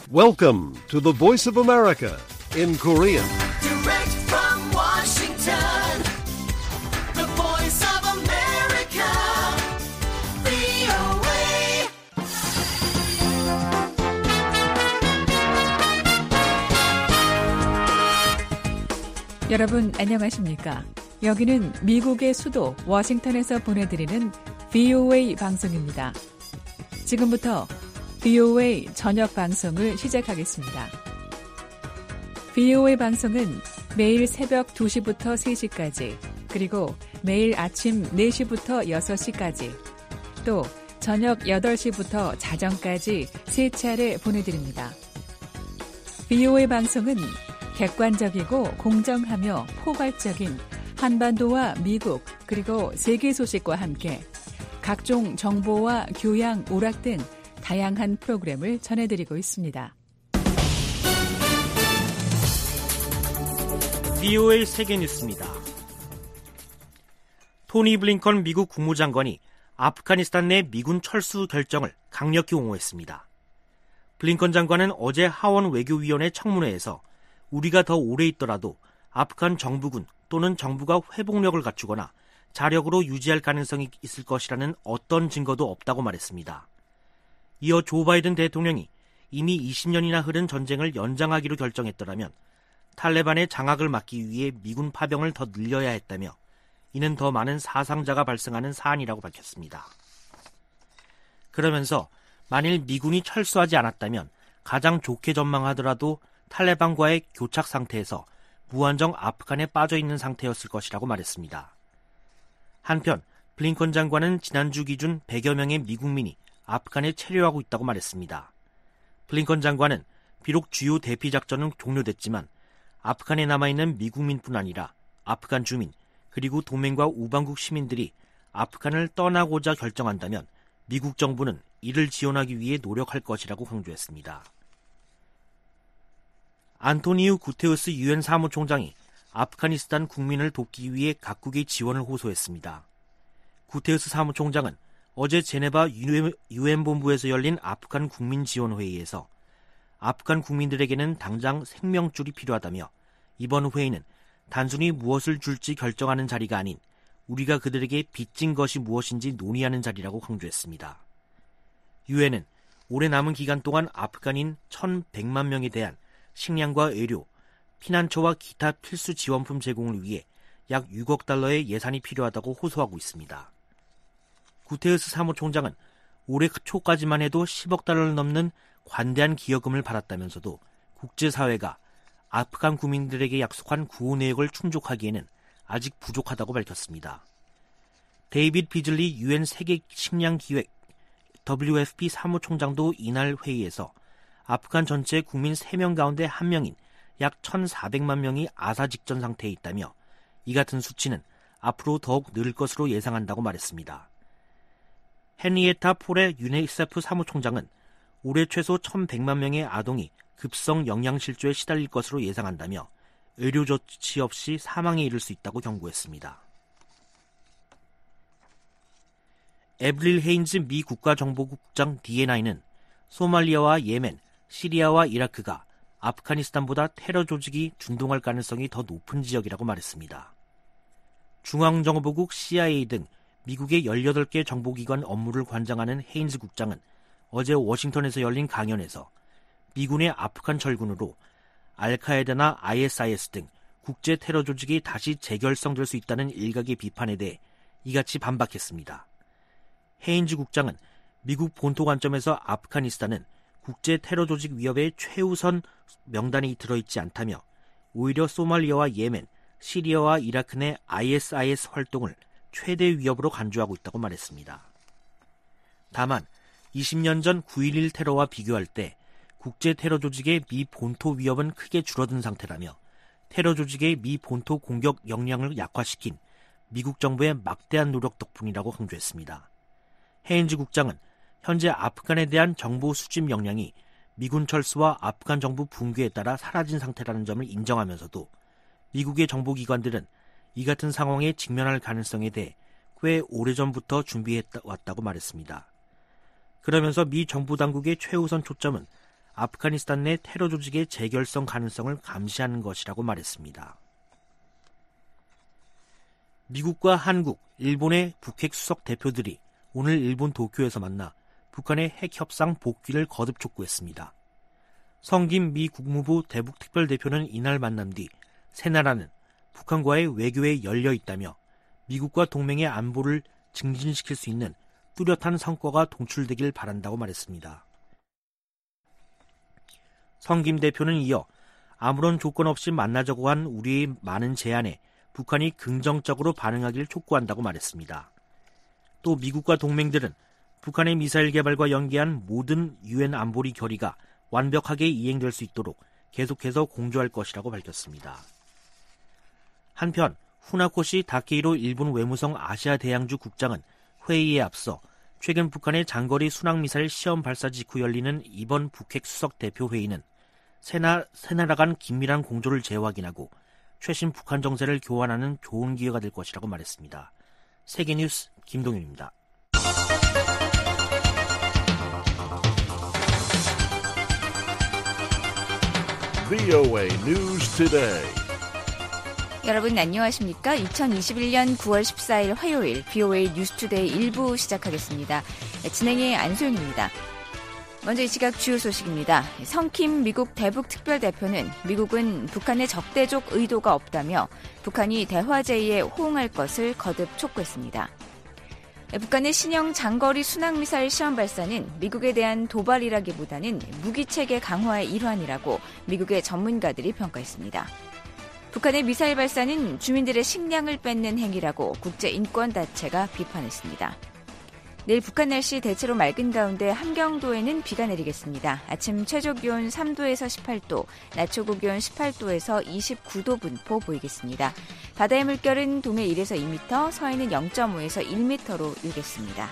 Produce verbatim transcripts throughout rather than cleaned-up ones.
Welcome to the Voice of America in Korean. Direct from Washington, the Voice of America, 브이오에이. 여러분 안녕하십니까? 여기는 미국의 수도 워싱턴에서 보내드리는 브이오에이 방송입니다. 지금부터 브이오에이 저녁 방송을 시작하겠습니다. 브이오에이 방송은 매일 새벽 두 시부터 세 시까지, 그리고 매일 아침 네 시부터 여섯 시까지, 또 저녁 여덟 시부터 자정까지 세 차례 보내드립니다. 브이오에이 방송은 객관적이고 공정하며 포괄적인 한반도와 미국 그리고 세계 소식과 함께 각종 정보와 교양, 오락 등 다양한 프로그램을 전해드리고 있습니다. 브이오에이 세계뉴스입니다. 토니 블링컨 미국 국무장관이 아프가니스탄 내 미군 철수 결정을 강력히 옹호했습니다. 블링컨 장관은 어제 하원 외교위원회 청문회에서 우리가 더 오래 있더라도 아프간 정부군 또는 정부가 회복력을 갖추거나 자력으로 유지할 가능성이 있을 것이라는 어떤 증거도 없다고 말했습니다. 이어 조 바이든 대통령이 이미 이십 년이나 흐른 전쟁을 연장하기로 결정했더라면 탈레반의 장악을 막기 위해 미군 파병을 더 늘려야 했다며 이는 더 많은 사상자가 발생하는 사안이라고 밝혔습니다. 그러면서 만일 미군이 철수하지 않았다면 가장 좋게 전망하더라도 탈레반과의 교착 상태에서 무한정 아프간에 빠져있는 상태였을 것이라고 말했습니다. 한편 블링컨 장관은 지난주 기준 백여 명의 미국민이 아프간에 체류하고 있다고 말했습니다. 블링컨 장관은 비록 주요 대피 작전은 종료됐지만 아프간에 남아있는 미국민뿐 아니라 아프간 주민 그리고 동맹과 우방국 시민들이 아프간을 떠나고자 결정한다면 미국 정부는 이를 지원하기 위해 노력할 것이라고 강조했습니다. 안토니우 구테우스 유엔 사무총장이 아프가니스탄 국민을 돕기 위해 각국의 지원을 호소했습니다. 구테우스 사무총장은 어제 제네바 유엔 본부에서 열린 아프간 국민지원회의에서 아프간 국민들에게는 당장 생명줄이 필요하다며 이번 회의는 단순히 무엇을 줄지 결정하는 자리가 아닌 우리가 그들에게 빚진 것이 무엇인지 논의하는 자리라고 강조했습니다. 유엔은 올해 남은 기간 동안 아프간인 천백만 명에 대한 식량과 의료, 피난처와 기타 필수 지원품 제공을 위해 약 육억 달러의 예산이 필요하다고 호소하고 있습니다. 구테우스 사무총장은 올해 초까지만 해도 십억 달러를 넘는 관대한 기여금을 받았다면서도 국제사회가 아프간 국민들에게 약속한 구호 내역을 충족하기에는 아직 부족하다고 밝혔습니다. 데이빗 비즐리 유엔 세계 식량기획 더블유에프피 사무총장도 이날 회의에서 아프간 전체 국민 세 명 가운데 한 명인 약 천사백만 명이 아사 직전 상태에 있다며 이 같은 수치는 앞으로 더욱 늘 것으로 예상한다고 말했습니다. 헨리에타 폴의 유니세프 사무총장은 올해 최소 천백만 명의 아동이 급성 영양실조에 시달릴 것으로 예상한다며 의료 조치 없이 사망에 이를 수 있다고 경고했습니다. 에브릴 헤인즈 미 국가정보국장 디엔아이는 소말리아와 예멘, 시리아와 이라크가 아프가니스탄보다 테러 조직이 준동할 가능성이 더 높은 지역이라고 말했습니다. 중앙정보국 씨아이에이 등 미국의 열여덟 개 정보기관 업무를 관장하는 헤인즈 국장은 어제 워싱턴에서 열린 강연에서 미군의 아프간 철군으로 알카에다나 아이에스아이에스 등 국제 테러 조직이 다시 재결성될 수 있다는 일각의 비판에 대해 이같이 반박했습니다. 헤인즈 국장은 미국 본토 관점에서 아프가니스탄은 국제 테러 조직 위협의 최우선 명단이 들어있지 않다며 오히려 소말리아와 예멘, 시리아와 이라크 내 아이에스아이에스 활동을 최대 위협으로 간주하고 있다고 말했습니다. 다만 이십 년 전 구일일 테러와 비교할 때 국제 테러 조직의 미 본토 위협은 크게 줄어든 상태라며 테러 조직의 미 본토 공격 역량을 약화시킨 미국 정부의 막대한 노력 덕분이라고 강조했습니다. 헤인즈 국장은 현재 아프간에 대한 정보 수집 역량이 미군 철수와 아프간 정부 붕괴에 따라 사라진 상태라는 점을 인정하면서도 미국의 정보기관들은 이 같은 상황에 직면할 가능성에 대해 꽤 오래전부터 준비해왔다고 말했습니다. 그러면서 미 정부 당국의 최우선 초점은 아프가니스탄 내 테러 조직의 재결성 가능성을 감시하는 것이라고 말했습니다. 미국과 한국, 일본의 북핵 수석 대표들이 오늘 일본 도쿄에서 만나 북한의 핵 협상 복귀를 거듭 촉구했습니다. 성김 미 국무부 대북특별대표는 이날 만남 뒤 세 나라는 북한과의 외교에 열려 있다며 미국과 동맹의 안보를 증진시킬 수 있는 뚜렷한 성과가 동출되길 바란다고 말했습니다. 성김 대표는 이어 아무런 조건 없이 만나자고 한 우리의 많은 제안에 북한이 긍정적으로 반응하기를 촉구한다고 말했습니다. 또 미국과 동맹들은 북한의 미사일 개발과 연계한 모든 유엔 안보리 결의가 완벽하게 이행될 수 있도록 계속해서 공조할 것이라고 밝혔습니다. 한편 후나코시 다케이로 일본 외무성 아시아 대양주 국장은 회의에 앞서 최근 북한의 장거리 순항미사일 시험 발사 직후 열리는 이번 북핵 수석 대표 회의는 세, 나, 세 나라 간 긴밀한 공조를 재확인하고 최신 북한 정세를 교환하는 좋은 기회가 될 것이라고 말했습니다. 세계뉴스 김동윤입니다. 브이오에이 News Today. 여러분 안녕하십니까? 이천이십일년 구월 십사일 화요일 브이오에이 뉴스투데이 일 부 시작하겠습니다. 진행의 안소연입니다. 먼저 이 시각 주요 소식입니다. 성킴 미국 대북특별대표는 미국은 북한의 적대적 의도가 없다며 북한이 대화 제의에 호응할 것을 거듭 촉구했습니다. 북한의 신형 장거리 순항미사일 시험 발사는 미국에 대한 도발이라기보다는 무기체계 강화의 일환이라고 미국의 전문가들이 평가했습니다. 북한의 미사일 발사는 주민들의 식량을 뺏는 행위라고 국제인권단체가 비판했습니다. 내일 북한 날씨 대체로 맑은 가운데 함경도에는 비가 내리겠습니다. 아침 최저기온 삼도에서 십팔도, 낮 최고기온 십팔도에서 이십구도 분포 보이겠습니다. 바다의 물결은 동해 일에서 이 미터, 서해는 영점오에서 일 미터로 일겠습니다.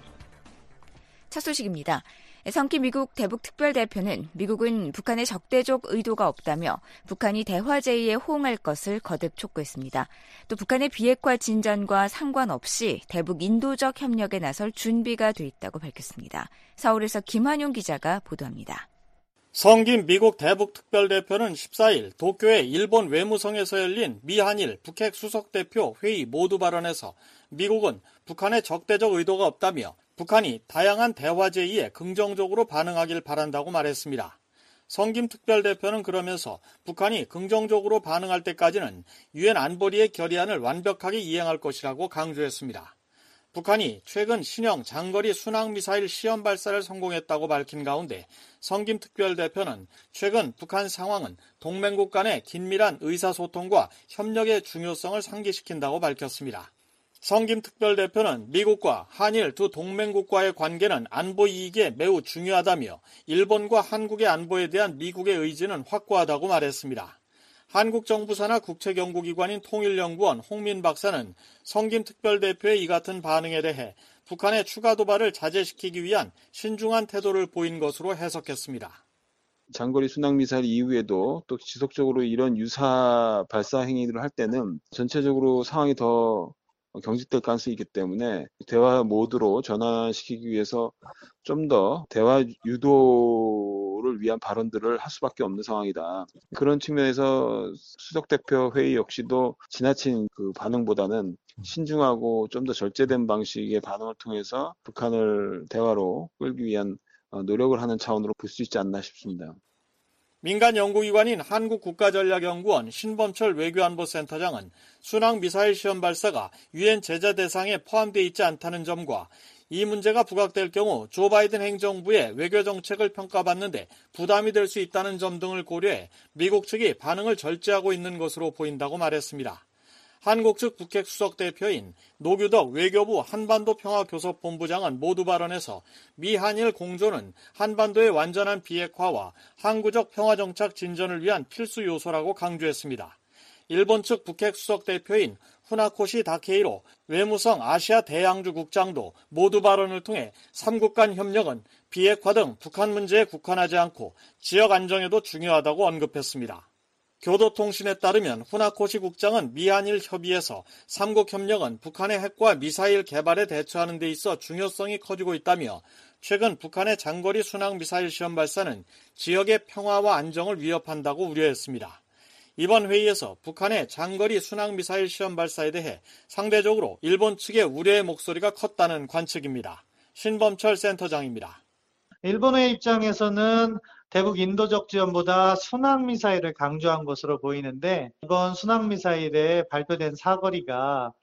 첫 소식입니다. 성킴 미국 대북특별대표는 미국은 북한의 적대적 의도가 없다며 북한이 대화 제의에 호응할 것을 거듭 촉구했습니다. 또 북한의 비핵화 진전과 상관없이 대북 인도적 협력에 나설 준비가 돼 있다고 밝혔습니다. 서울에서 김환용 기자가 보도합니다. 성김 미국 대북특별대표는 십사일 도쿄의 일본 외무성에서 열린 미한일 북핵 수석대표 회의 모두 발언에서 미국은 북한의 적대적 의도가 없다며 북한이 다양한 대화 제의에 긍정적으로 반응하길 바란다고 말했습니다. 성김 특별대표는 그러면서 북한이 긍정적으로 반응할 때까지는 유엔 안보리의 결의안을 완벽하게 이행할 것이라고 강조했습니다. 북한이 최근 신형 장거리 순항미사일 시험 발사를 성공했다고 밝힌 가운데 성김 특별대표는 최근 북한 상황은 동맹국 간의 긴밀한 의사소통과 협력의 중요성을 상기시킨다고 밝혔습니다. 성김 특별대표는 미국과 한일 두 동맹국과의 관계는 안보 이익에 매우 중요하다며 일본과 한국의 안보에 대한 미국의 의지는 확고하다고 말했습니다. 한국 정부 산하 국책연구기관인 통일연구원 홍민 박사는 성김 특별대표의 이 같은 반응에 대해 북한의 추가 도발을 자제시키기 위한 신중한 태도를 보인 것으로 해석했습니다. 장거리 순항미사일 이후에도 또 지속적으로 이런 유사 발사 행위들을 할 때는 전체적으로 상황이 더 경직될 가능성이 있기 때문에 대화 모드로 전환시키기 위해서 좀 더 대화 유도를 위한 발언들을 할 수밖에 없는 상황이다. 그런 측면에서 수석대표 회의 역시도 지나친 그 반응보다는 신중하고 좀 더 절제된 방식의 반응을 통해서 북한을 대화로 끌기 위한 노력을 하는 차원으로 볼 수 있지 않나 싶습니다. 민간 연구기관인 한국국가전략연구원 신범철 외교안보센터장은 순항미사일 시험 발사가 유엔 제재 대상에 포함되어 있지 않다는 점과 이 문제가 부각될 경우 조 바이든 행정부의 외교정책을 평가받는데 부담이 될 수 있다는 점 등을 고려해 미국 측이 반응을 절제하고 있는 것으로 보인다고 말했습니다. 한국 측 북핵 수석대표인 노규덕 외교부 한반도평화교섭본부장은 모두 발언해서 미한일 공조는 한반도의 완전한 비핵화와 항구적 평화정착 진전을 위한 필수 요소라고 강조했습니다. 일본 측 북핵 수석대표인 후나코시 다케이로 외무성 아시아 대양주 국장도 모두 발언을 통해 삼국 간 협력은 비핵화 등 북한 문제에 국한하지 않고 지역 안정에도 중요하다고 언급했습니다. 교도통신에 따르면 후나코시 국장은 미한일 협의에서 삼국 협력은 북한의 핵과 미사일 개발에 대처하는 데 있어 중요성이 커지고 있다며 최근 북한의 장거리 순항미사일 시험 발사는 지역의 평화와 안정을 위협한다고 우려했습니다. 이번 회의에서 북한의 장거리 순항미사일 시험 발사에 대해 상대적으로 일본 측의 우려의 목소리가 컸다는 관측입니다. 신범철 센터장입니다. 일본의 입장에서는 대북 인도적 지원보다 순항미사일을 강조한 것으로 보이는데 이번 순항미사일에 발표된 사거리가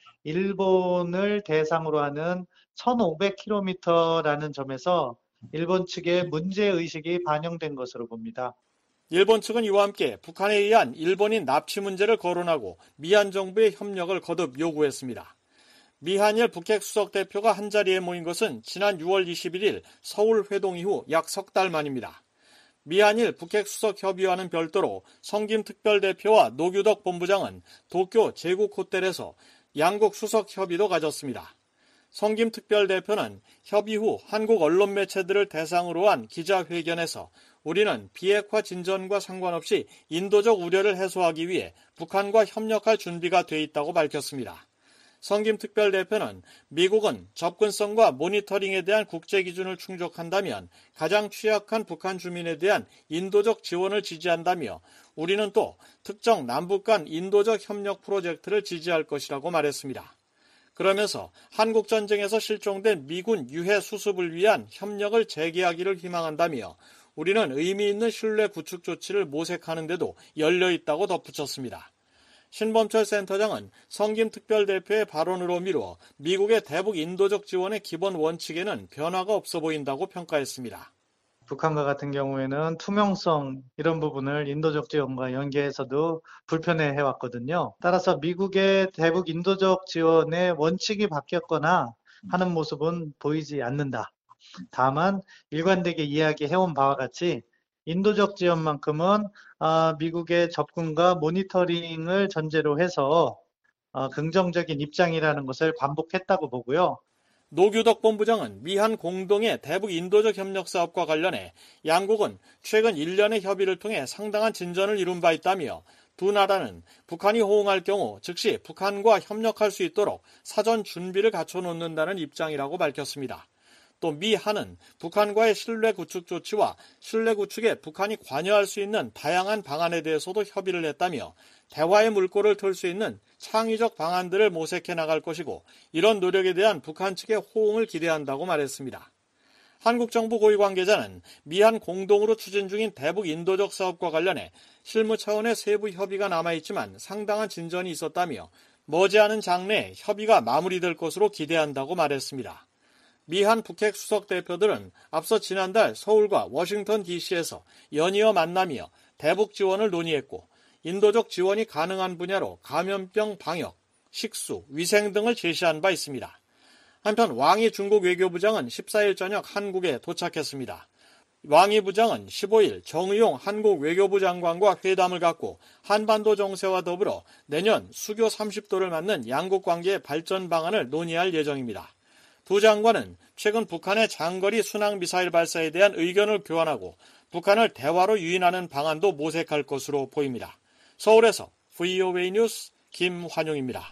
일본을 대상으로 하는 천오백 킬로미터라는 점에서 일본 측의 문제의식이 반영된 것으로 봅니다. 일본 측은 이와 함께 북한에 의한 일본인 납치 문제를 거론하고 미한 정부의 협력을 거듭 요구했습니다. 미한일 북핵 수석 대표가 한자리에 모인 것은 지난 유월 이십일일 서울 회동 이후 약 석 달 만입니다. 미한일 북핵 수석 협의와는 별도로 성김 특별대표와 노규덕 본부장은 도쿄 제국 호텔에서 양국 수석 협의도 가졌습니다. 성김 특별대표는 협의 후 한국 언론 매체들을 대상으로 한 기자회견에서 우리는 비핵화 진전과 상관없이 인도적 우려를 해소하기 위해 북한과 협력할 준비가 돼 있다고 밝혔습니다. 성김 특별대표는 미국은 접근성과 모니터링에 대한 국제 기준을 충족한다면 가장 취약한 북한 주민에 대한 인도적 지원을 지지한다며 우리는 또 특정 남북 간 인도적 협력 프로젝트를 지지할 것이라고 말했습니다. 그러면서 한국전쟁에서 실종된 미군 유해 수습을 위한 협력을 재개하기를 희망한다며 우리는 의미 있는 신뢰 구축 조치를 모색하는 데도 열려 있다고 덧붙였습니다. 신범철 센터장은 성김 특별대표의 발언으로 미루어 미국의 대북 인도적 지원의 기본 원칙에는 변화가 없어 보인다고 평가했습니다. 북한과 같은 경우에는 투명성 이런 부분을 인도적 지원과 연계해서도 불편해 해왔거든요. 따라서 미국의 대북 인도적 지원의 원칙이 바뀌었거나 하는 모습은 보이지 않는다. 다만 일관되게 이야기해온 바와 같이 인도적 지원만큼은 미국의 접근과 모니터링을 전제로 해서 긍정적인 입장이라는 것을 반복했다고 보고요. 노규덕 본부장은 미한 공동의 대북 인도적 협력 사업과 관련해 양국은 최근 일련의 협의를 통해 상당한 진전을 이룬 바 있다며 두 나라는 북한이 호응할 경우 즉시 북한과 협력할 수 있도록 사전 준비를 갖춰놓는다는 입장이라고 밝혔습니다. 또 미한은 북한과의 신뢰 구축 조치와 신뢰 구축에 북한이 관여할 수 있는 다양한 방안에 대해서도 협의를 했다며 대화의 물꼬를 틀 수 있는 창의적 방안들을 모색해 나갈 것이고 이런 노력에 대한 북한 측의 호응을 기대한다고 말했습니다. 한국 정부 고위 관계자는 미한 공동으로 추진 중인 대북 인도적 사업과 관련해 실무 차원의 세부 협의가 남아있지만 상당한 진전이 있었다며 머지않은 장래에 협의가 마무리될 것으로 기대한다고 말했습니다. 미한 북핵 수석 대표들은 앞서 지난달 서울과 워싱턴 디씨에서 연이어 만나며 대북 지원을 논의했고 인도적 지원이 가능한 분야로 감염병 방역, 식수, 위생 등을 제시한 바 있습니다. 한편 왕이 중국 외교부장은 십사일 저녁 한국에 도착했습니다. 왕이 부장은 십오일 정의용 한국 외교부 장관과 회담을 갖고 한반도 정세와 더불어 내년 수교 삼십도를 맞는 양국 관계의 발전 방안을 논의할 예정입니다. 두 장관은 최근 북한의 장거리 순항미사일 발사에 대한 의견을 교환하고 북한을 대화로 유인하는 방안도 모색할 것으로 보입니다. 서울에서 브이오에이 뉴스 김환용입니다.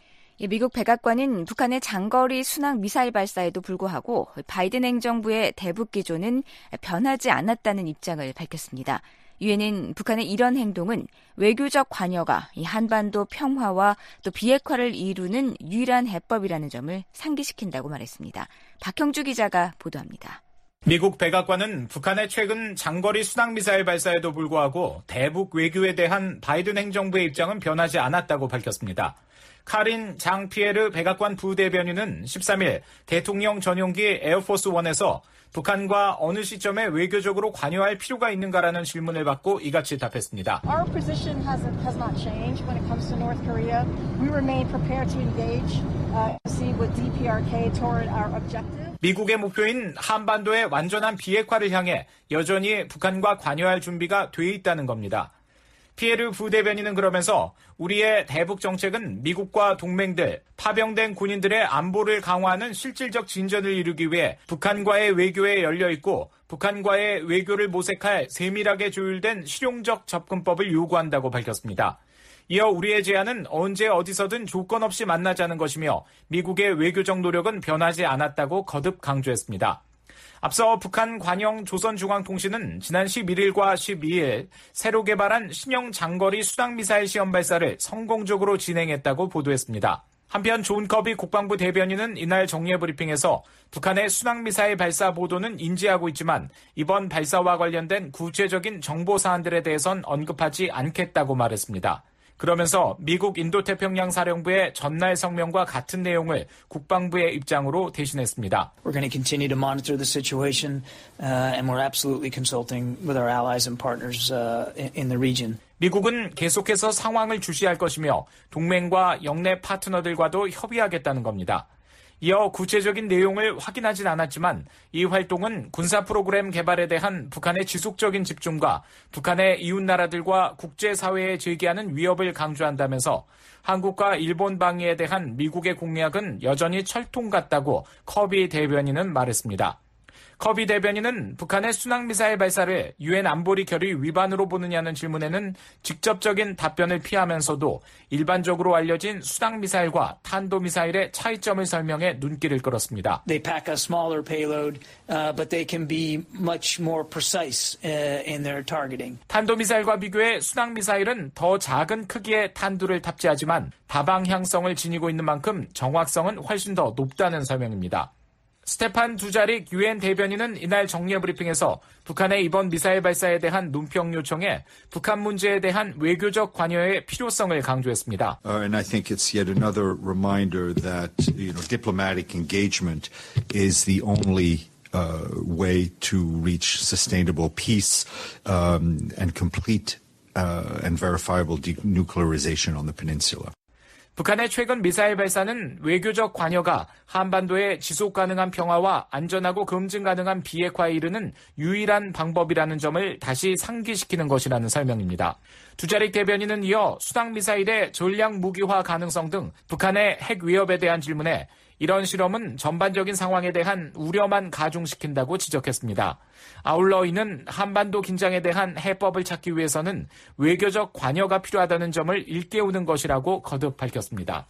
미국 백악관은 북한의 장거리 순항 미사일 발사에도 불구하고 바이든 행정부의 대북 기조는 변하지 않았다는 입장을 밝혔습니다. 유엔은 북한의 이런 행동은 외교적 관여가 이 한반도 평화와 또 비핵화를 이루는 유일한 해법이라는 점을 상기시킨다고 말했습니다. 박형주 기자가 보도합니다. 미국 백악관은 북한의 최근 장거리 순항미사일 발사에도 불구하고 대북 외교에 대한 바이든 행정부의 입장은 변하지 않았다고 밝혔습니다. 카린 장피에르 백악관 부대변인은 십삼일 대통령 전용기 에어포스원에서 북한과 어느 시점에 외교적으로 관여할 필요가 있는가라는 질문을 받고 이같이 답했습니다. Our position has, has not changed when it comes to North Korea. We remain prepared to engage, uh, see with 디피아르케이 toward our objective. 미국의 목표인 한반도의 완전한 비핵화를 향해 여전히 북한과 관여할 준비가 돼 있다는 겁니다. 피에르 부대변인은 그러면서 우리의 대북 정책은 미국과 동맹들, 파병된 군인들의 안보를 강화하는 실질적 진전을 이루기 위해 북한과의 외교에 열려 있고 북한과의 외교를 모색할 세밀하게 조율된 실용적 접근법을 요구한다고 밝혔습니다. 이어 우리의 제안은 언제 어디서든 조건 없이 만나자는 것이며 미국의 외교적 노력은 변하지 않았다고 거듭 강조했습니다. 앞서 북한 관영 조선중앙통신은 지난 십일일과 십이일 새로 개발한 신형 장거리 수당미사일 시험 발사를 성공적으로 진행했다고 보도했습니다. 한편 존 커비 국방부 대변인은 이날 정례 브리핑에서 북한의 순항미사일 발사 보도는 인지하고 있지만 이번 발사와 관련된 구체적인 정보 사안들에 대해선 언급하지 않겠다고 말했습니다. 그러면서 미국 인도태평양 사령부의 전날 성명과 같은 내용을 국방부의 입장으로 대신했습니다. We're going to continue to monitor the situation, uh, and we're absolutely consulting with our allies and partners uh, in the region. 미국은 계속해서 상황을 주시할 것이며 동맹과 영내 파트너들과도 협의하겠다는 겁니다. 이어 구체적인 내용을 확인하진 않았지만 이 활동은 군사 프로그램 개발에 대한 북한의 지속적인 집중과 북한의 이웃나라들과 국제사회에 제기하는 위협을 강조한다면서 한국과 일본 방위에 대한 미국의 공약은 여전히 철통 같다고 커비 대변인은 말했습니다. 커비 대변인은 북한의 순항미사일 발사를 유엔 안보리 결의 위반으로 보느냐는 질문에는 직접적인 답변을 피하면서도 일반적으로 알려진 순항미사일과 탄도미사일의 차이점을 설명해 눈길을 끌었습니다. They pack a smaller payload, uh, but they can be much more precise uh, in their targeting. 탄도미사일과 비교해 순항미사일은 더 작은 크기의 탄두를 탑재하지만 다방향성을 지니고 있는 만큼 정확성은 훨씬 더 높다는 설명입니다. 스테판 두자릭 유엔 대변인은 이날 정례 브리핑에서 북한의 이번 미사일 발사에 대한 논평 요청에 북한 문제에 대한 외교적 관여의 필요성을 강조했습니다. Uh, and I think it's yet another reminder that, you know, diplomatic engagement is the only uh, way to reach sustainable peace um, and complete uh, and verifiable denuclearization on the peninsula. 북한의 최근 미사일 발사는 외교적 관여가 한반도의 지속 가능한 평화와 안전하고 검증 가능한 비핵화에 이르는 유일한 방법이라는 점을 다시 상기시키는 것이라는 설명입니다. 두자릭 대변인은 이어 수당미사일의 전략 무기화 가능성 등 북한의 핵 위협에 대한 질문에 이런 실험은 전반적인 상황에 대한 우려만 가중시킨다고 지적했습니다. 아울러 이는 한반도 긴장에 대한 해법을 찾기 위해서는 외교적 관여가 필요하다는 점을 일깨우는 것이라고 거듭 밝혔습니다.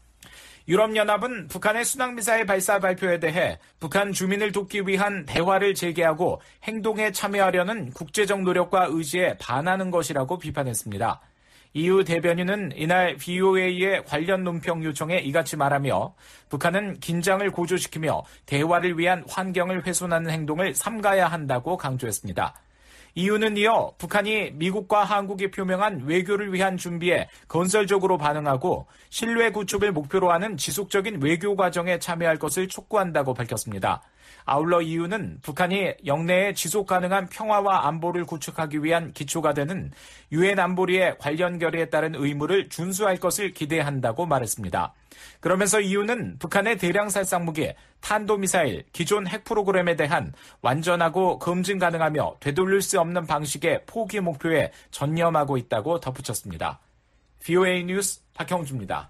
유럽연합은 북한의 순항미사일 발사 발표에 대해 북한 주민을 돕기 위한 대화를 재개하고 행동에 참여하려는 국제적 노력과 의지에 반하는 것이라고 비판했습니다. 이유 대변인은 이날 브이오에이의 관련 논평 요청에 이같이 말하며 북한은 긴장을 고조시키며 대화를 위한 환경을 훼손하는 행동을 삼가야 한다고 강조했습니다. 이유는 이어 북한이 미국과 한국이 표명한 외교를 위한 준비에 건설적으로 반응하고 신뢰 구축을 목표로 하는 지속적인 외교 과정에 참여할 것을 촉구한다고 밝혔습니다. 아울러 이유는 북한이 영내에 지속 가능한 평화와 안보를 구축하기 위한 기초가 되는 유엔 안보리의 관련 결의에 따른 의무를 준수할 것을 기대한다고 말했습니다. 그러면서 이유는 북한의 대량 살상 무기, 탄도미사일, 기존 핵 프로그램에 대한 완전하고 검증 가능하며 되돌릴 수 없는 방식의 포기 목표에 전념하고 있다고 덧붙였습니다. 브이오에이 뉴스 박형주입니다.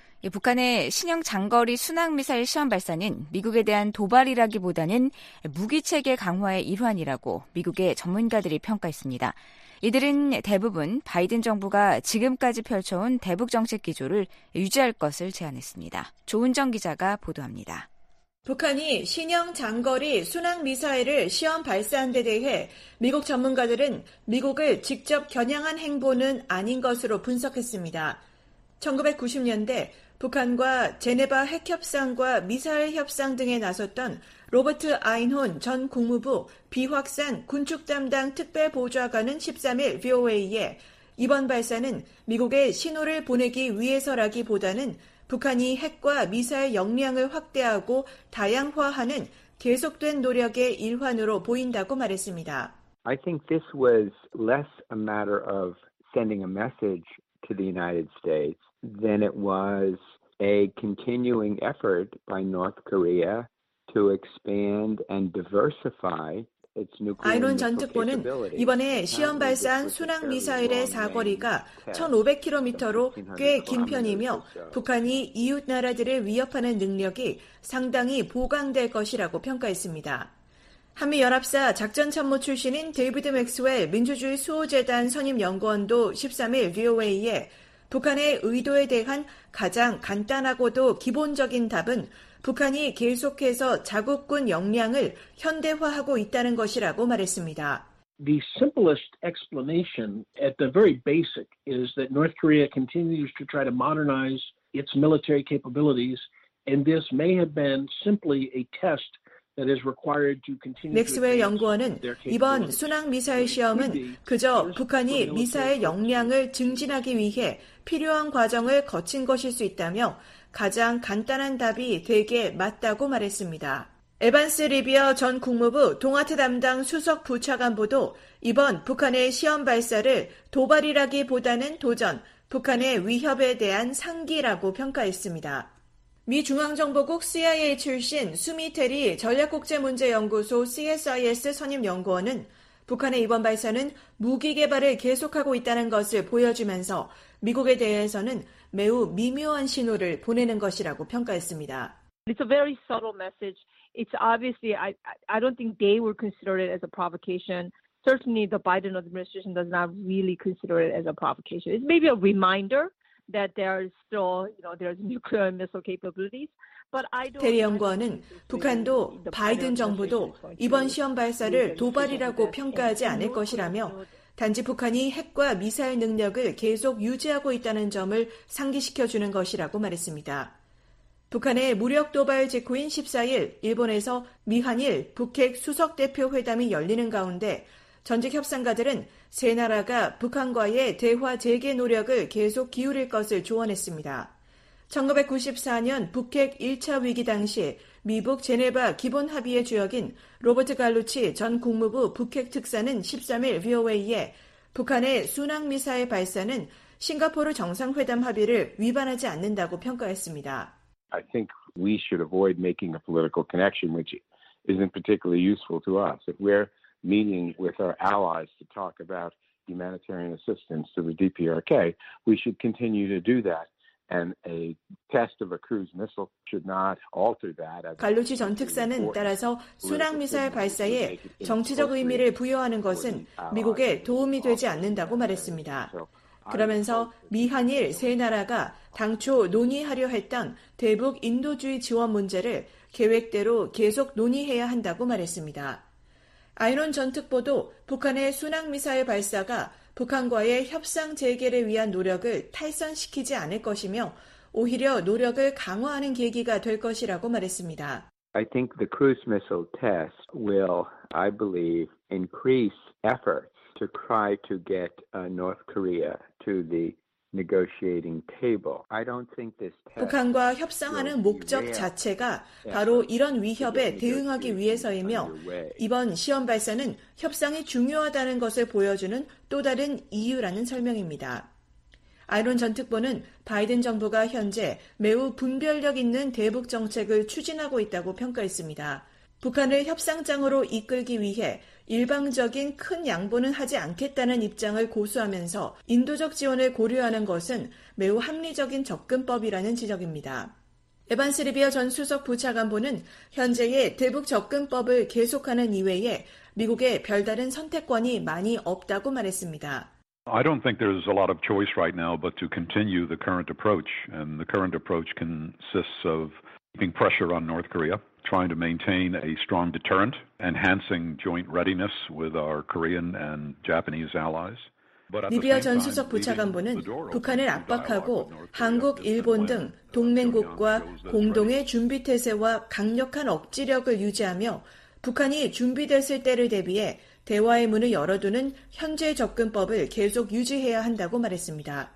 북한의 신형 장거리 순항미사일 시험 발사는 미국에 대한 도발이라기보다는 무기체계 강화의 일환이라고 미국의 전문가들이 평가했습니다. 이들은 대부분 바이든 정부가 지금까지 펼쳐온 대북 정책 기조를 유지할 것을 제안했습니다. 조은정 기자가 보도합니다. 북한이 신형 장거리 순항미사일을 시험 발사한 데 대해 미국 전문가들은 미국을 직접 겨냥한 행보는 아닌 것으로 분석했습니다. 천구백구십 년대 북한과 제네바 핵협상과 미사일 협상 등에 나섰던 로버트 아인혼 전 국무부 비확산 군축 담당 특별보좌관은 십삼일 브이오에이에 이번 발사는 미국에 신호를 보내기 위해서라기보다는 북한이 핵과 미사일 역량을 확대하고 다양화하는 계속된 노력의 일환으로 보인다고 말했습니다. I think this was less a matter of sending a message to the United States than it was a continuing effort by North Korea to expand and diversify its nuclear 아인혼 전 특보는 이번에 시험 발사한 순항미사일의 사거리가 천오백 킬로미터로 꽤 긴 편이며 북한이 이웃 나라들을 위협하는 능력이 상당히 보강될 것이라고 평가했습니다. 한미연합사 작전참모 출신인 데이비드 맥스웰 민주주의 수호재단 선임연구원도 십삼일 브이오에이에 북한의 의도에 대한 가장 간단하고도 기본적인 답은 북한이 계속해서 자국군 역량을 현대화하고 있다는 것이라고 말했습니다. The simplest explanation at the very basic is that North Korea continues to try to modernize its military capabilities, and this may have been simply a test that is required to continue to 맥스웰 연구원은 이번 순항 미사일 시험은 그저 북한이 미사일 역량을 증진하기 위해 필요한 과정을 거친 것일 수 있다며 가장 간단한 답이 되게 맞다고 말했습니다. 에반스 리비어 전 국무부 동아태 담당 수석 부차관보도 이번 북한의 시험 발사를 도발이라기보다는 도전, 북한의 위협에 대한 상기라고 평가했습니다. 미 중앙정보국 씨아이에이 출신 수미테리 전략국제문제연구소 씨에스아이에스 선임연구원은 북한의 이번 발사는 무기 개발을 계속하고 있다는 것을 보여주면서 미국에 대해서는 매우 미묘한 신호를 보내는 것이라고 평가했습니다. It's a very subtle message. It's obviously, I, I don't think they would consider it as a provocation. Certainly the Biden administration does not really consider it as a provocation. It's maybe a reminder that there is still, you know, there's nuclear and missile capabilities. 테리 연구원은 북한도 바이든 정부도 이번 시험 발사를 도발이라고 평가하지 않을 것이라며 단지 북한이 핵과 미사일 능력을 계속 유지하고 있다는 점을 상기시켜주는 것이라고 말했습니다. 북한의 무력 도발 직후인 십사일 일본에서 미한일 북핵 수석대표 회담이 열리는 가운데 전직 협상가들은 세 나라가 북한과의 대화 재개 노력을 계속 기울일 것을 조언했습니다. 천구백구십사년 북핵 일 차 위기 당시 미북 제네바 기본 합의의 주역인 로버트 갈루치 전 국무부 북핵 특사는 십삼일 브이오에이에 북한의 순항미사일 발사는 싱가포르 정상회담 합의를 위반하지 않는다고 평가했습니다. I think we should avoid making a political connection, which isn't particularly useful to us. If we're meeting with our allies to talk about humanitarian assistance to the D P R K, we should continue to do that. And a test of a cruise missile should not alter that. 갈루치 전 특사는 따라서 순항미사일 발사에 정치적 의미를 부여하는 것은 미국에 도움이 되지 않는다고 말했습니다. 그러면서 미한일 세 나라가 당초 논의하려 했던 대북 인도주의 지원 문제를 계획대로 계속 논의해야 한다고 말했습니다. 아이론 전 특보도 북한의 순항미사일 발사가 북한과의 협상 재개를 위한 노력을 탈선시키지 않을 것이며 오히려 노력을 강화하는 계기가 될 것이라고 말했습니다. I think the cruise missile test will, I believe, increase efforts to try to get uh, North Korea to the negotiating table. I don't think this test 북한과 협상하는 목적 자체가 바로 이런 위협에 대응하기 위해서이며 이번 시험 발사는 협상이 중요하다는 것을 보여주는 또 다른 이유라는 설명입니다. 아이론 전 특보는 바이든 정부가 현재 매우 분별력 있는 대북 정책을 추진하고 있다고 평가했습니다. 북한을 협상장으로 이끌기 위해 일방적인 큰 양보는 하지 않겠다는 입장을 고수하면서 인도적 지원을 고려하는 것은 매우 합리적인 접근법이라는 지적입니다. 에반스 리비어 전 수석 부차관보는 현재의 대북 접근법을 계속하는 이외에 미국에 별다른 선택권이 많이 없다고 말했습니다. I don't think there's a lot of choice right now but to continue the current approach. And the current approach consists of keeping pressure on North Korea, trying to maintain a strong deterrent, enhancing joint readiness with our Korean and Japanese allies. 리비어 전 수석 부차관보는 북한을 압박하고 한국, 일본 등 동맹국과 공동의 준비태세와 강력한 억지력을 유지하며 북한이 준비됐을 때를 대비해 대화의 문을 열어두는 현재 접근법을 계속 유지해야 한다고 말했습니다.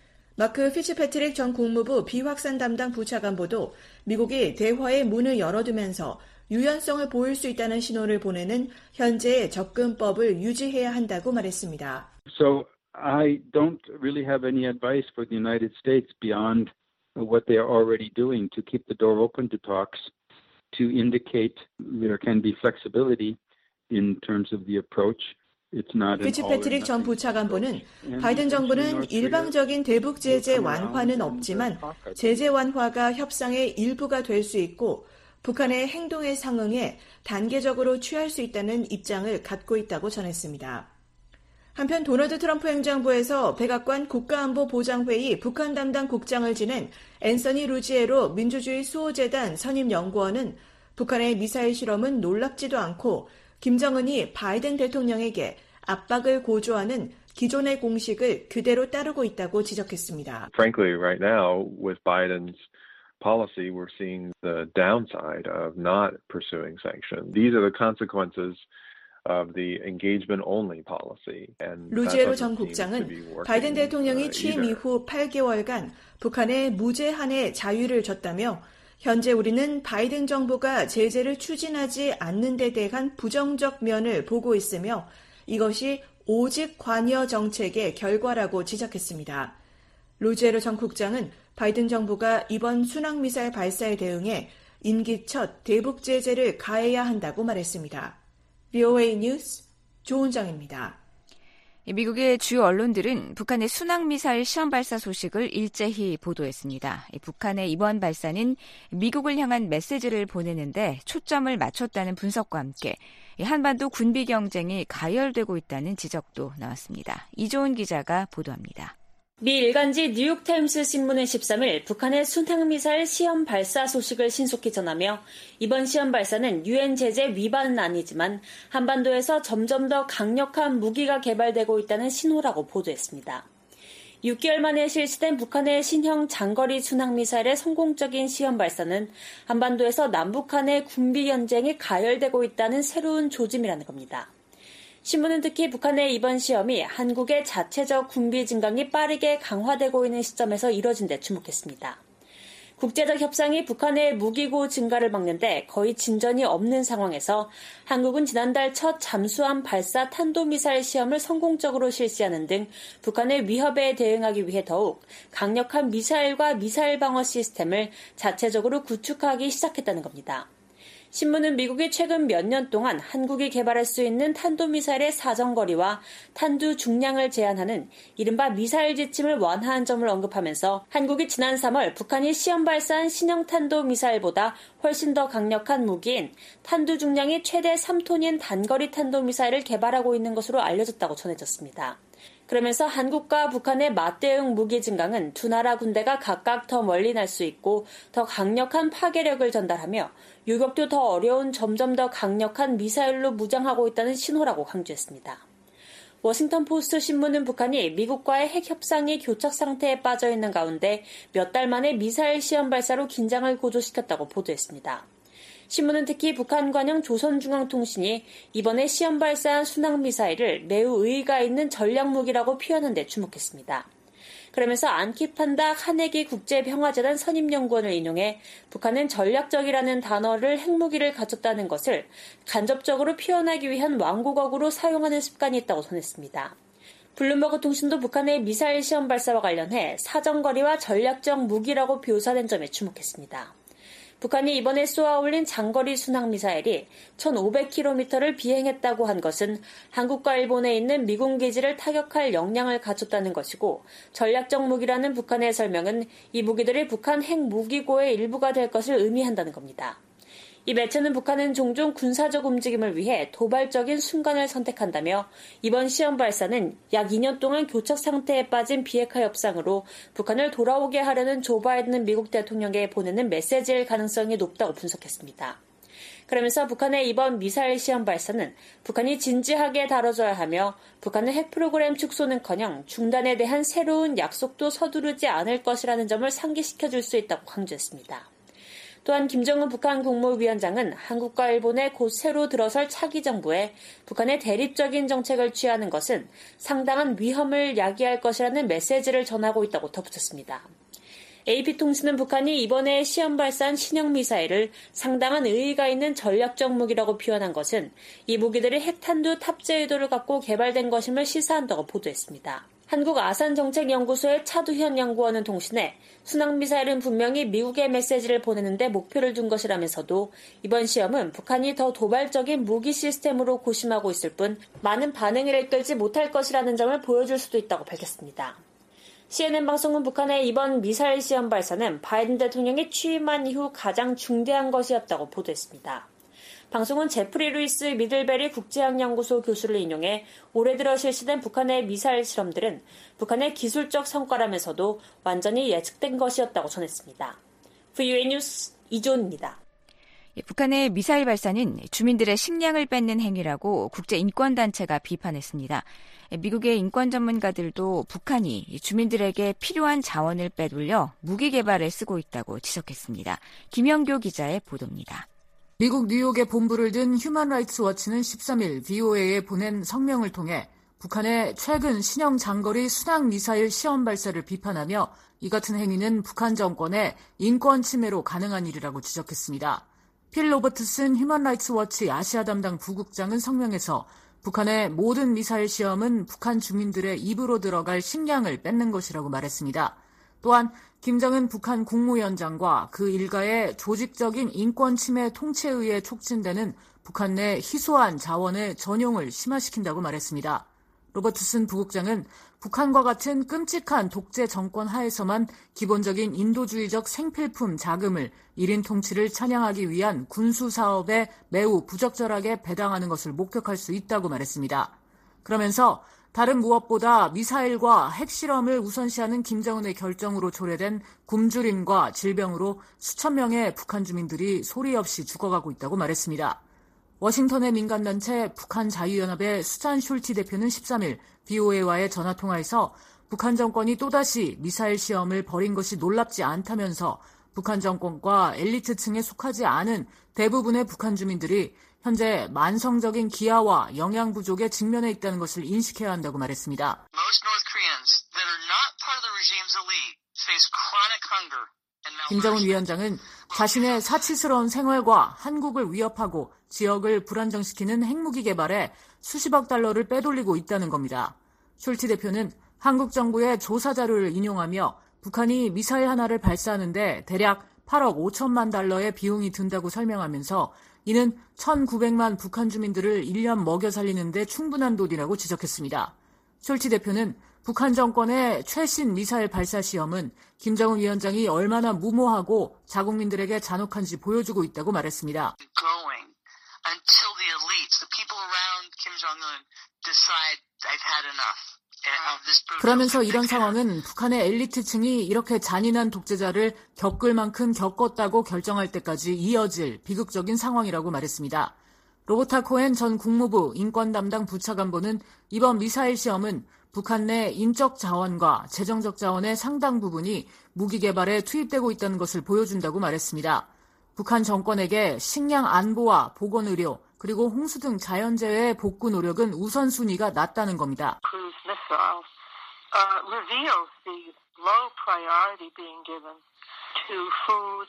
마크 피츠패트릭 전 국무부 비확산 담당 부차관보도 미국이 대화의 문을 열어두면서 유연성을 보일 수 있다는 신호를 보내는 현재의 접근법을 유지해야 한다고 말했습니다. So I don't really have any advice for the United States beyond what they are already doing to keep the door open to talks, to indicate there can be flexibility in terms of the approach. 피츠패트릭 전 부차관보는 바이든 정부는 일방적인 대북 제재 완화는 없지만 제재 완화가 협상의 일부가 될 수 있고 북한의 행동에 상응해 단계적으로 취할 수 있다는 입장을 갖고 있다고 전했습니다. 한편 도널드 트럼프 행정부에서 백악관 국가안보보장회의 북한 담당 국장을 지낸 앤서니 루지에로 민주주의 수호재단 선임연구원은 북한의 미사일 실험은 놀랍지도 않고 김정은이 바이든 대통령에게 압박을 고조하는 기존의 공식을 그대로 따르고 있다고 지적했습니다. Frankly, right now, with Biden's policy, we're seeing the downside of not pursuing sanctions. These are the consequences of the engagement-only policy. And 루지에로 전 국장은 바이든 대통령이 취임 이후 팔 개월간 북한에 무제한의 자유를 줬다며 현재 우리는 바이든 정부가 제재를 추진하지 않는 데 대한 부정적 면을 보고 있으며 이것이 오직 관여 정책의 결과라고 지적했습니다. 루지에로 전 국장은 바이든 정부가 이번 순항미사일 발사에 대응해 임기 첫 대북 제재를 가해야 한다고 말했습니다. 브이오에이 뉴스 조은정입니다. 미국의 주요 언론들은 북한의 순항미사일 시험 발사 소식을 일제히 보도했습니다. 북한의 이번 발사는 미국을 향한 메시지를 보내는데 초점을 맞췄다는 분석과 함께 한반도 군비 경쟁이 가열되고 있다는 지적도 나왔습니다. 이조은 기자가 보도합니다. 미 일간지 뉴욕타임스 신문은 십삼 일 북한의 순항미사일 시험 발사 소식을 신속히 전하며 이번 시험 발사는 유엔 제재 위반은 아니지만 한반도에서 점점 더 강력한 무기가 개발되고 있다는 신호라고 보도했습니다. 육 개월 만에 실시된 북한의 신형 장거리 순항미사일의 성공적인 시험 발사는 한반도에서 남북 간의 군비 전쟁이 가열되고 있다는 새로운 조짐이라는 겁니다. 신문은 특히 북한의 이번 시험이 한국의 자체적 군비 증강이 빠르게 강화되고 있는 시점에서 이뤄진 데 주목했습니다. 국제적 협상이 북한의 무기고 증가를 막는데 거의 진전이 없는 상황에서 한국은 지난달 첫 잠수함 발사 탄도미사일 시험을 성공적으로 실시하는 등 북한의 위협에 대응하기 위해 더욱 강력한 미사일과 미사일 방어 시스템을 자체적으로 구축하기 시작했다는 겁니다. 신문은 미국이 최근 몇 년 동안 한국이 개발할 수 있는 탄도미사일의 사정거리와 탄두 중량을 제한하는 이른바 미사일 지침을 완화한 점을 언급하면서 한국이 지난 삼월 북한이 시험 발사한 신형 탄도미사일보다 훨씬 더 강력한 무기인 탄두 중량이 최대 삼 톤인 단거리 탄도미사일을 개발하고 있는 것으로 알려졌다고 전해졌습니다. 그러면서 한국과 북한의 맞대응 무기 증강은 두 나라 군대가 각각 더 멀리 날 수 있고 더 강력한 파괴력을 전달하며 유격도 더 어려운 점점 더 강력한 미사일로 무장하고 있다는 신호라고 강조했습니다. 워싱턴 포스트 신문은 북한이 미국과의 핵 협상이 교착 상태에 빠져 있는 가운데 몇 달 만에 미사일 시험 발사로 긴장을 고조시켰다고 보도했습니다. 신문은 특히 북한 관영 조선중앙통신이 이번에 시험 발사한 순항미사일을 매우 의의가 있는 전략무기라고 표현한 데 주목했습니다. 그러면서 안키판닥 한해기 국제평화재단 선임연구원을 인용해 북한은 전략적이라는 단어를 핵무기를 갖췄다는 것을 간접적으로 표현하기 위한 완고곡으로 사용하는 습관이 있다고 전했습니다. 블룸버그 통신도 북한의 미사일 시험 발사와 관련해 사정거리와 전략적 무기라고 묘사된 점에 주목했습니다. 북한이 이번에 쏘아 올린 장거리 순항미사일이 천오백 킬로미터를 비행했다고 한 것은 한국과 일본에 있는 미군 기지를 타격할 역량을 갖췄다는 것이고 전략적 무기라는 북한의 설명은 이 무기들이 북한 핵무기고의 일부가 될 것을 의미한다는 겁니다. 이 매체는 북한은 종종 군사적 움직임을 위해 도발적인 순간을 선택한다며 이번 시험 발사는 약 이 년 동안 교착 상태에 빠진 비핵화 협상으로 북한을 돌아오게 하려는 조 바이든 미국 대통령에게 보내는 메시지일 가능성이 높다고 분석했습니다. 그러면서 북한의 이번 미사일 시험 발사는 북한이 진지하게 다뤄줘야 하며 북한의 핵 프로그램 축소는커녕 중단에 대한 새로운 약속도 서두르지 않을 것이라는 점을 상기시켜줄 수 있다고 강조했습니다. 또한 김정은 북한 국무위원장은 한국과 일본의 곧 새로 들어설 차기 정부에 북한의 대립적인 정책을 취하는 것은 상당한 위험을 야기할 것이라는 메시지를 전하고 있다고 덧붙였습니다. 에이피통신은 북한이 이번에 시험 발사한 신형 미사일을 상당한 의의가 있는 전략적 무기라고 표현한 것은 이 무기들이 핵탄두 탑재 의도를 갖고 개발된 것임을 시사한다고 보도했습니다. 한국 아산정책연구소의 차두현 연구원은 통신에 순항미사일은 분명히 미국의 메시지를 보내는데 목표를 둔 것이라면서도 이번 시험은 북한이 더 도발적인 무기 시스템으로 고심하고 있을 뿐 많은 반응을 이끌지 못할 것이라는 점을 보여줄 수도 있다고 밝혔습니다. 씨엔엔 방송은 북한의 이번 미사일 시험 발사는 바이든 대통령이 취임한 이후 가장 중대한 것이었다고 보도했습니다. 방송은 제프리 루이스 미들베리 국제항연구소 교수를 인용해 올해 들어 실시된 북한의 미사일 실험들은 북한의 기술적 성과라면서도 완전히 예측된 것이었다고 전했습니다. 브이오에이 뉴스 이조은입니다. 북한의 미사일 발사는 주민들의 식량을 뺏는 행위라고 국제인권단체가 비판했습니다. 미국의 인권 전문가들도 북한이 주민들에게 필요한 자원을 빼돌려 무기 개발에 쓰고 있다고 지적했습니다. 김영교 기자의 보도입니다. 미국 뉴욕에 본부를 둔 휴먼 라이츠 워치는 십삼일 브이오에이에 보낸 성명을 통해 북한의 최근 신형 장거리 순항 미사일 시험 발사를 비판하며 이 같은 행위는 북한 정권의 인권 침해로 가능한 일이라고 지적했습니다. 필 로버트슨 휴먼 라이츠 워치 아시아 담당 부국장은 성명에서 북한의 모든 미사일 시험은 북한 주민들의 입으로 들어갈 식량을 뺏는 것이라고 말했습니다. 또한 김정은 북한 국무위원장과 그 일가의 조직적인 인권 침해 통치에 의해 촉진되는 북한 내 희소한 자원의 전용을 심화시킨다고 말했습니다. 로버트슨 부국장은 북한과 같은 끔찍한 독재 정권 하에서만 기본적인 인도주의적 생필품 자금을 일 인 통치를 찬양하기 위한 군수 사업에 매우 부적절하게 배당하는 것을 목격할 수 있다고 말했습니다. 그러면서 다른 무엇보다 미사일과 핵실험을 우선시하는 김정은의 결정으로 초래된 굶주림과 질병으로 수천 명의 북한 주민들이 소리 없이 죽어가고 있다고 말했습니다. 워싱턴의 민간단체 북한자유연합의 수잔 숄티 대표는 십삼일 브이오에이와의 전화통화에서 북한 정권이 또다시 미사일 시험을 벌인 것이 놀랍지 않다면서 북한 정권과 엘리트층에 속하지 않은 대부분의 북한 주민들이 현재 만성적인 기아와 영양 부족에 직면해 있다는 것을 인식해야 한다고 말했습니다. Most North Koreans that are not part of the regime's elite face chronic hunger. 김정은 위원장은 자신의 사치스러운 생활과 한국을 위협하고 지역을 불안정시키는 핵무기 개발에 수십억 달러를 빼돌리고 있다는 겁니다. 숄티 대표는 한국 정부의 조사 자료를 인용하며 북한이 미사일 하나를 발사하는데 대략 팔억 오천만 달러의 비용이 든다고 설명하면서 이는 천구백만 북한 주민들을 일 년 먹여 살리는 데 충분한 돈이라고 지적했습니다. 숄티 대표는 북한 정권의 최신 미사일 발사 시험은 김정은 위원장이 얼마나 무모하고 자국민들에게 잔혹한지 보여주고 있다고 말했습니다. Going until the elites, the people around Kim Jong-un, decide they've had enough of this. 그러면서 이런 상황은 북한의 엘리트층이 이렇게 잔인한 독재자를 겪을 만큼 겪었다고 결정할 때까지 이어질 비극적인 상황이라고 말했습니다. 로버타 코엔 전 국무부 인권 담당 부차관보는 이번 미사일 시험은 북한 내 인적 자원과 재정적 자원의 상당 부분이 무기 개발에 투입되고 있다는 것을 보여준다고 말했습니다. 북한 정권에게 식량 안보와 보건의료 그리고 홍수 등 자연재해의 복구 노력은 우선순위가 낮다는 겁니다. Cruise missiles uh, reveals the low priority being given to food.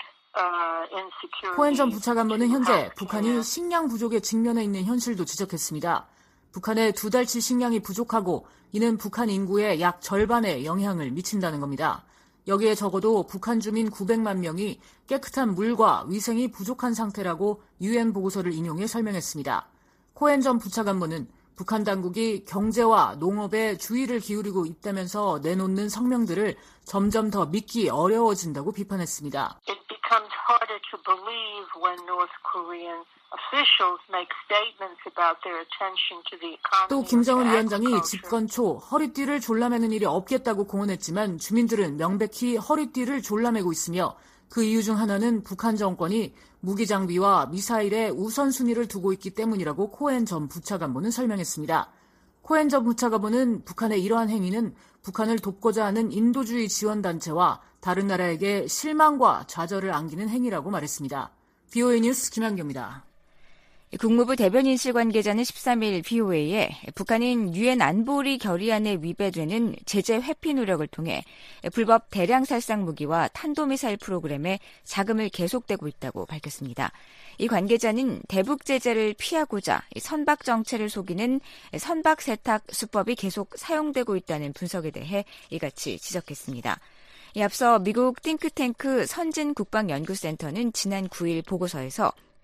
코엔 전 부차관보는 현재 북한이 식량 부족에 직면해 있는 현실도 지적했습니다. 북한의 두 달치 식량이 부족하고 이는 북한 인구의 약 절반에 영향을 미친다는 겁니다. 여기에 적어도 북한 주민 구백만 명이 깨끗한 물과 위생이 부족한 상태라고 유엔 보고서를 인용해 설명했습니다. 코엔 전 부차관보는 북한 당국이 경제와 농업에 주의를 기울이고 있다면서 내놓는 성명들을 점점 더 믿기 어려워진다고 비판했습니다. It becomes harder to believe when North Korean officials make statements about their attention to the economy. 또 김정은 위원장이 집권 초 허리띠를 졸라매는 일이 없겠다고 공언했지만 주민들은 명백히 허리띠를 졸라매고 있으며 그 이유 중 하나는 북한 정권이 무기 장비와 미사일에 우선순위를 두고 있기 때문이라고 코엔 전 부차관보는 설명했습니다. 코엔 전 부차관보는 북한의 이러한 행위는 북한을 돕고자 하는 인도주의 지원단체와 다른 나라에게 실망과 좌절을 안기는 행위라고 말했습니다. 브이오에이 뉴스 김한규입니다. 국무부 대변인실 관계자는 십삼일 브이오에이에 북한은 유엔 안보리 결의안에 위배되는 제재 회피 노력을 통해 불법 대량 살상 무기와 탄도미사일 프로그램에 자금을 계속되고 있다고 밝혔습니다. 이 관계자는 대북 제재를 피하고자 선박 정체를 속이는 선박 세탁 수법이 계속 사용되고 있다는 분석에 대해 이같이 지적했습니다. 앞서 미국 띵크탱크 선진국방연구센터는 지난 구일 보고서에서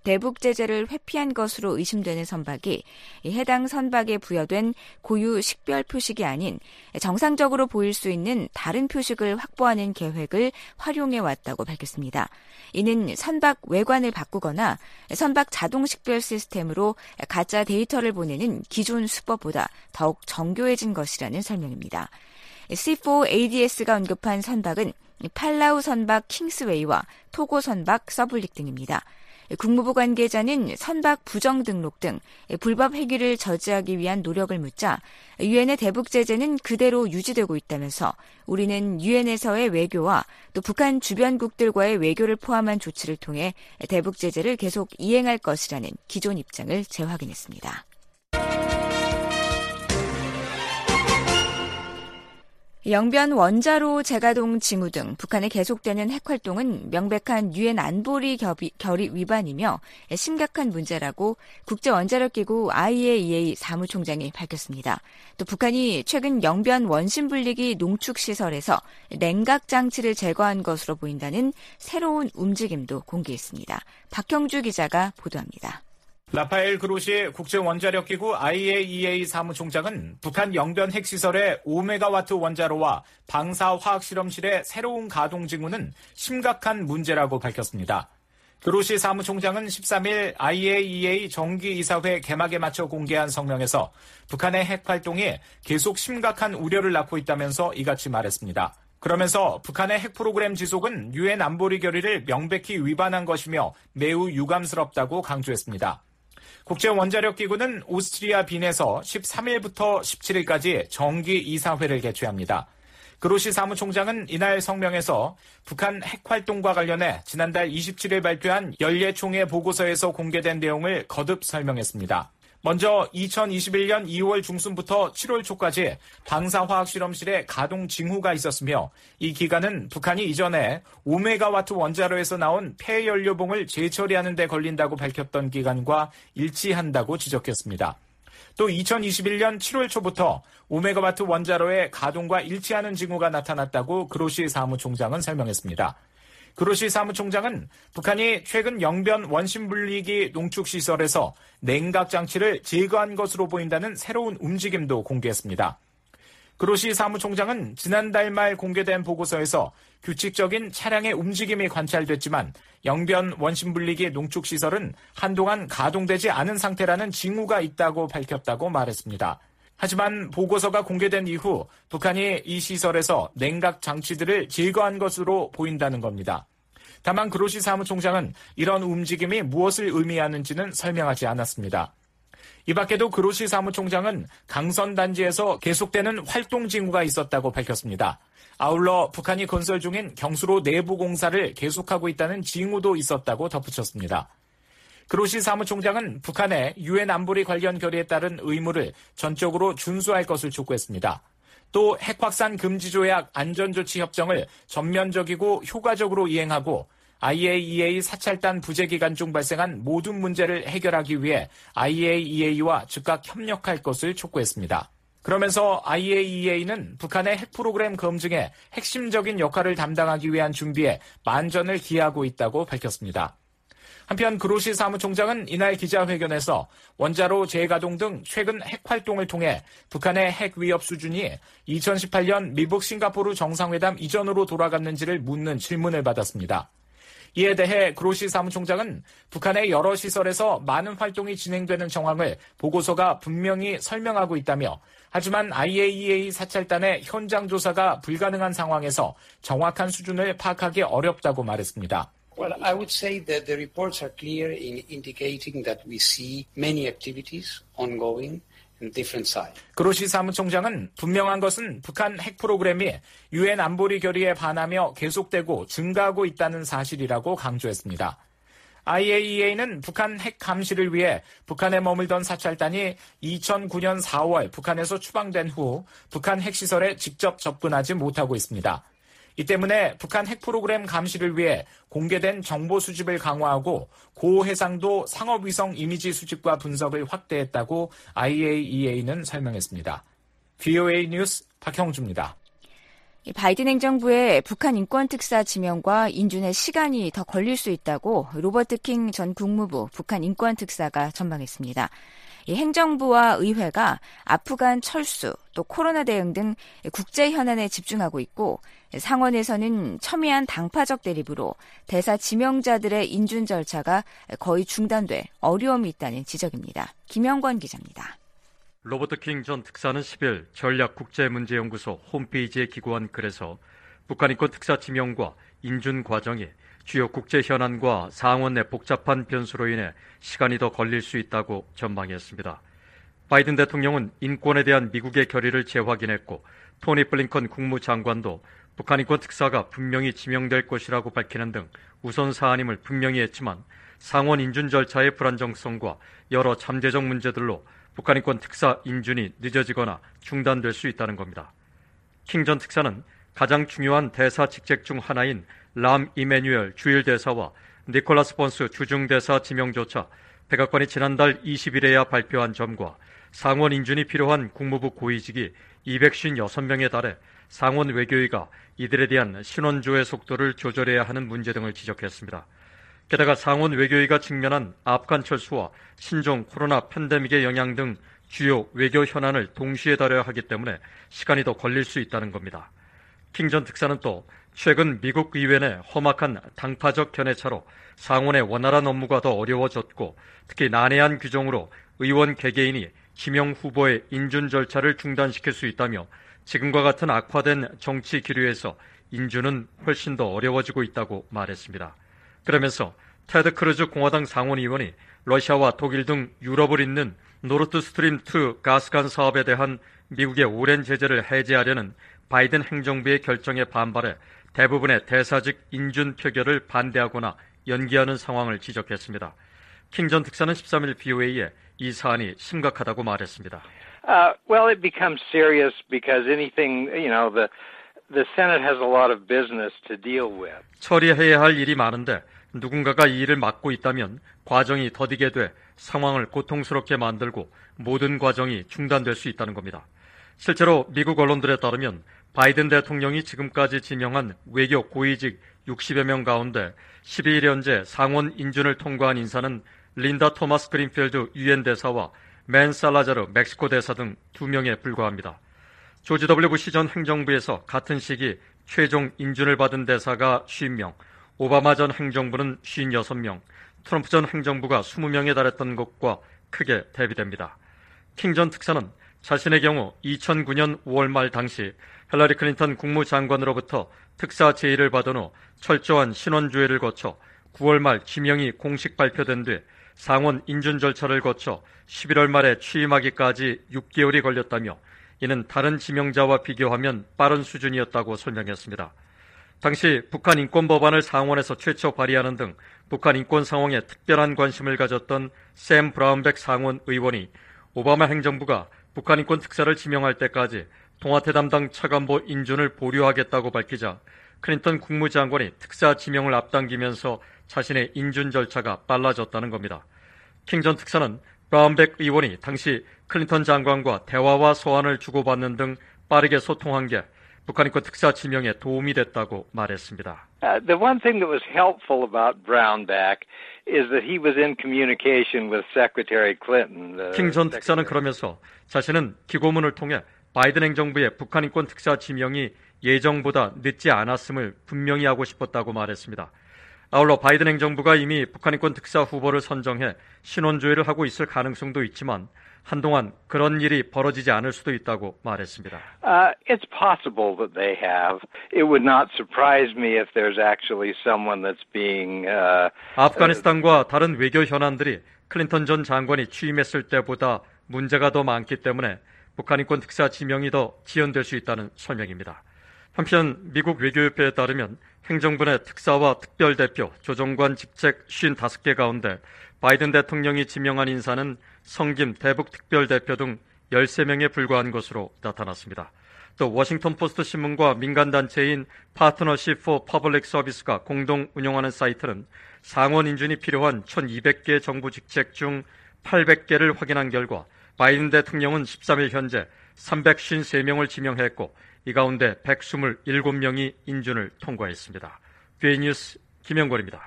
대북 제재를 회피한 것으로 의심되는 선박이 해당 선박에 부여된 고유 식별 표식이 아닌 정상적으로 보일 수 있는 다른 표식을 확보하는 계획을 활용해 왔다고 밝혔습니다. 이는 선박 외관을 바꾸거나 선박 자동 식별 시스템으로 가짜 데이터를 보내는 기존 수법보다 더욱 정교해진 것이라는 설명입니다. 씨 포 에이디에스가 언급한 선박은 팔라우 선박 킹스웨이와 토고 선박 서블릭 등입니다. 국무부 관계자는 선박 부정 등록 등 불법 행위를 저지하기 위한 노력을 묻자 유엔의 대북 제재는 그대로 유지되고 있다면서 우리는 유엔에서의 외교와 또 북한 주변국들과의 외교를 포함한 조치를 통해 대북 제재를 계속 이행할 것이라는 기존 입장을 재확인했습니다. 영변 원자로 재가동 징후 등 북한의 계속되는 핵활동은 명백한 유엔 안보리 결의 위반이며 심각한 문제라고 국제원자력기구 아이에이이에이 사무총장이 밝혔습니다. 또 북한이 최근 영변 원심분리기 농축시설에서 냉각 장치를 제거한 것으로 보인다는 새로운 움직임도 공개했습니다. 박형주 기자가 보도합니다. 라파엘 그로시 국제원자력기구 아이에이이에이 사무총장은 북한 영변 핵시설의 오 메가와트 원자로와 방사화학실험실의 새로운 가동 징후는 심각한 문제라고 밝혔습니다. 그로시 사무총장은 십삼 일 아이에이이에이 정기이사회 개막에 맞춰 공개한 성명에서 북한의 핵활동이 계속 심각한 우려를 낳고 있다면서 이같이 말했습니다. 그러면서 북한의 핵 프로그램 지속은 유엔 안보리 결의를 명백히 위반한 것이며 매우 유감스럽다고 강조했습니다. 국제원자력기구는 오스트리아 빈에서 십삼 일부터 십칠 일까지 정기 이사회를 개최합니다. 그로시 사무총장은 이날 성명에서 북한 핵활동과 관련해 지난달 이십칠 일 발표한 연례총회 보고서에서 공개된 내용을 거듭 설명했습니다. 먼저 이천이십일 년 이월 중순부터 칠월 초까지 방사화학 실험실에 가동 징후가 있었으며 이 기간은 북한이 이전에 오 메가와트 원자로에서 나온 폐연료봉을 재처리하는 데 걸린다고 밝혔던 기간과 일치한다고 지적했습니다. 또 이천이십일 년 칠월 초부터 오 메가와트 원자로의 가동과 일치하는 징후가 나타났다고 그로시 사무총장은 설명했습니다. 그로시 사무총장은 북한이 최근 영변 원심분리기 농축시설에서 냉각 장치를 제거한 것으로 보인다는 새로운 움직임도 공개했습니다. 그로시 사무총장은 지난달 말 공개된 보고서에서 규칙적인 차량의 움직임이 관찰됐지만 영변 원심분리기 농축시설은 한동안 가동되지 않은 상태라는 징후가 있다고 밝혔다고 말했습니다. 하지만 보고서가 공개된 이후 북한이 이 시설에서 냉각 장치들을 제거한 것으로 보인다는 겁니다. 다만 그로시 사무총장은 이런 움직임이 무엇을 의미하는지는 설명하지 않았습니다. 이 밖에도 그로시 사무총장은 강선단지에서 계속되는 활동 징후가 있었다고 밝혔습니다. 아울러 북한이 건설 중인 경수로 내부 공사를 계속하고 있다는 징후도 있었다고 덧붙였습니다. 그로시 사무총장은 북한의 유엔 안보리 관련 결의에 따른 의무를 전적으로 준수할 것을 촉구했습니다. 또 핵확산 금지 조약 안전조치 협정을 전면적이고 효과적으로 이행하고 아이에이이에이 사찰단 부재 기간 중 발생한 모든 문제를 해결하기 위해 아이에이이에이와 즉각 협력할 것을 촉구했습니다. 그러면서 아이에이이에이는 북한의 핵 프로그램 검증에 핵심적인 역할을 담당하기 위한 준비에 만전을 기하고 있다고 밝혔습니다. 한편 그로시 사무총장은 이날 기자회견에서 원자로 재가동 등 최근 핵활동을 통해 북한의 핵 위협 수준이 이천십팔 년 미국 싱가포르 정상회담 이전으로 돌아갔는지를 묻는 질문을 받았습니다. 이에 대해 그로시 사무총장은 북한의 여러 시설에서 많은 활동이 진행되는 정황을 보고서가 분명히 설명하고 있다며 하지만 아이에이이에이 사찰단의 현장 조사가 불가능한 상황에서 정확한 수준을 파악하기 어렵다고 말했습니다. Well, I would say that the reports are clear in indicating that we see many activities ongoing in different sides. 그로시 사무총장은 분명한 것은 북한 핵 프로그램이 유엔 안보리 결의에 반하며 계속되고 증가하고 있다는 사실이라고 강조했습니다. 아이에이이에이는 북한 핵 감시를 위해 북한에 머물던 사찰단이 이천구 년 사월 북한에서 추방된 후 북한 핵시설에 직접 접근하지 못하고 있습니다. 이 때문에 북한 핵 프로그램 감시를 위해 공개된 정보 수집을 강화하고 고해상도 상업위성 이미지 수집과 분석을 확대했다고 아이에이이에이는 설명했습니다. 브이오에이 뉴스 박형주입니다. 바이든 행정부의 북한 인권특사 지명과 인준에 시간이 더 걸릴 수 있다고 로버트 킹 전 국무부 북한 인권특사가 전망했습니다. 이 행정부와 의회가 아프간 철수, 또 코로나 대응 등 국제 현안에 집중하고 있고 상원에서는 첨예한 당파적 대립으로 대사 지명자들의 인준 절차가 거의 중단돼 어려움이 있다는 지적입니다. 김영권 기자입니다. 로버트 킹 전 특사는 십일 전략국제문제연구소 홈페이지에 기고한 글에서 북한 인권 특사 지명과 인준 과정이 주요 국제 현안과 상원 내 복잡한 변수로 인해 시간이 더 걸릴 수 있다고 전망했습니다. 바이든 대통령은 인권에 대한 미국의 결의를 재확인했고 토니 블링컨 국무장관도 북한 인권 특사가 분명히 지명될 것이라고 밝히는 등 우선 사안임을 분명히 했지만 상원 인준 절차의 불안정성과 여러 잠재적 문제들로 북한 인권 특사 인준이 늦어지거나 중단될 수 있다는 겁니다. 킹 전 특사는 가장 중요한 대사 직책 중 하나인 람 이메뉴엘 주일 대사와 니콜라스 본스 주중 대사 지명조차 백악관이 지난달 이십 일에야 발표한 점과 상원 인준이 필요한 국무부 고위직이 이백오십육 명에 달해 상원 외교위가 이들에 대한 신원조회 속도를 조절해야 하는 문제 등을 지적했습니다. 게다가 상원 외교위가 직면한 아프간 철수와 신종 코로나 팬데믹의 영향 등 주요 외교 현안을 동시에 다뤄야 하기 때문에 시간이 더 걸릴 수 있다는 겁니다. 킹 전 특사는 또 최근 미국 의회 내 험악한 당파적 견해차로 상원의 원활한 업무가 더 어려워졌고 특히 난해한 규정으로 의원 개개인이 지명 후보의 인준 절차를 중단시킬 수 있다며 지금과 같은 악화된 정치 기류에서 인준은 훨씬 더 어려워지고 있다고 말했습니다. 그러면서 테드 크루즈 공화당 상원의원이 러시아와 독일 등 유럽을 잇는 노르트 스트림 투 가스관 사업에 대한 미국의 오랜 제재를 해제하려는 바이든 행정부의 결정에 반발해 대부분의 대사직 인준 표결을 반대하거나 연기하는 상황을 지적했습니다. 킹 전 특사는 십삼 일 비오에이에 이 사안이 심각하다고 말했습니다. Uh, well, it becomes serious because anything, you know, the the Senate has a lot of business to deal with. 처리해야 할 일이 많은데 누군가가 이 일을 맡고 있다면 과정이 더디게 돼 상황을 고통스럽게 만들고 모든 과정이 중단될 수 있다는 겁니다. 실제로 미국 언론들에 따르면 바이든 대통령이 지금까지 지명한 외교 고위직 육십여 명 가운데 십이 일 현재 상원 인준을 통과한 인사는 린다 토마스 그린필드 유엔 대사와 맨 살라자르 멕시코 대사 등 두 명에 불과합니다. 조지 더블유 부시 전 행정부에서 같은 시기 최종 인준을 받은 대사가 오십 명, 오바마 전 행정부는 오십육 명, 트럼프 전 행정부가 이십 명에 달했던 것과 크게 대비됩니다. 킹 전 특사는 자신의 경우 이천구 년 오월 말 당시 힐러리 클린턴 국무장관으로부터 특사 제의를 받은 후 철저한 신원조회를 거쳐 구월 말 지명이 공식 발표된 뒤 상원 인준 절차를 거쳐 십일월 말에 취임하기까지 육 개월이 걸렸다며 이는 다른 지명자와 비교하면 빠른 수준이었다고 설명했습니다. 당시 북한 인권 법안을 상원에서 최초 발의하는 등 북한 인권 상황에 특별한 관심을 가졌던 샘 브라운백 상원 의원이 오바마 행정부가 북한 인권 특사를 지명할 때까지 동아태 담당 차관보 인준을 보류하겠다고 밝히자 클린턴 국무장관이 특사 지명을 앞당기면서 자신의 인준 절차가 빨라졌다는 겁니다. 킹 전 특사는 브라운백 의원이 당시 클린턴 장관과 대화와 소환을 주고받는 등 빠르게 소통한 게 북한 인권 특사 지명에 도움이 됐다고 말했습니다. Uh, the one thing that was helpful about Brownback is that he was in communication with Secretary Clinton. 킹 전 특사는 그러면서 자신은 기고문을 통해 바이든 행정부의 북한 인권 특사 지명이 예정보다 늦지 않았음을 분명히 하고 싶었다고 말했습니다. 아울러 바이든 행정부가 이미 북한 인권 특사 후보를 선정해 신원조회를 하고 있을 가능성도 있지만 한동안 그런 일이 벌어지지 않을 수도 있다고 말했습니다. Uh, it's possible that they have. It would not surprise me if there's actually someone that's being. Uh, 아프가니스탄과 다른 외교 현안들이 클린턴 전 장관이 취임했을 때보다 문제가 더 많기 때문에 북한 인권 특사 지명이 더 지연될 수 있다는 설명입니다. 한편 미국 외교협회에 따르면 행정부 내 특사와 특별대표, 조정관 직책 오십오 개 가운데 바이든 대통령이 지명한 인사는 성김 대북특별대표 등 열세 명에 불과한 것으로 나타났습니다. 또 워싱턴 포스트 신문과 민간단체인 파트너십 포 퍼블릭 서비스가 공동 운영하는 사이트는 상원 인준이 필요한 천이백 개 정부 직책 중 팔백 개를 확인한 결과 바이든 대통령은 십삼 일 현재 삼백오십삼 명을 지명했고 이 가운데 백이십칠 명이 인준을 통과했습니다. 뷰에이 뉴스 김영권입니다.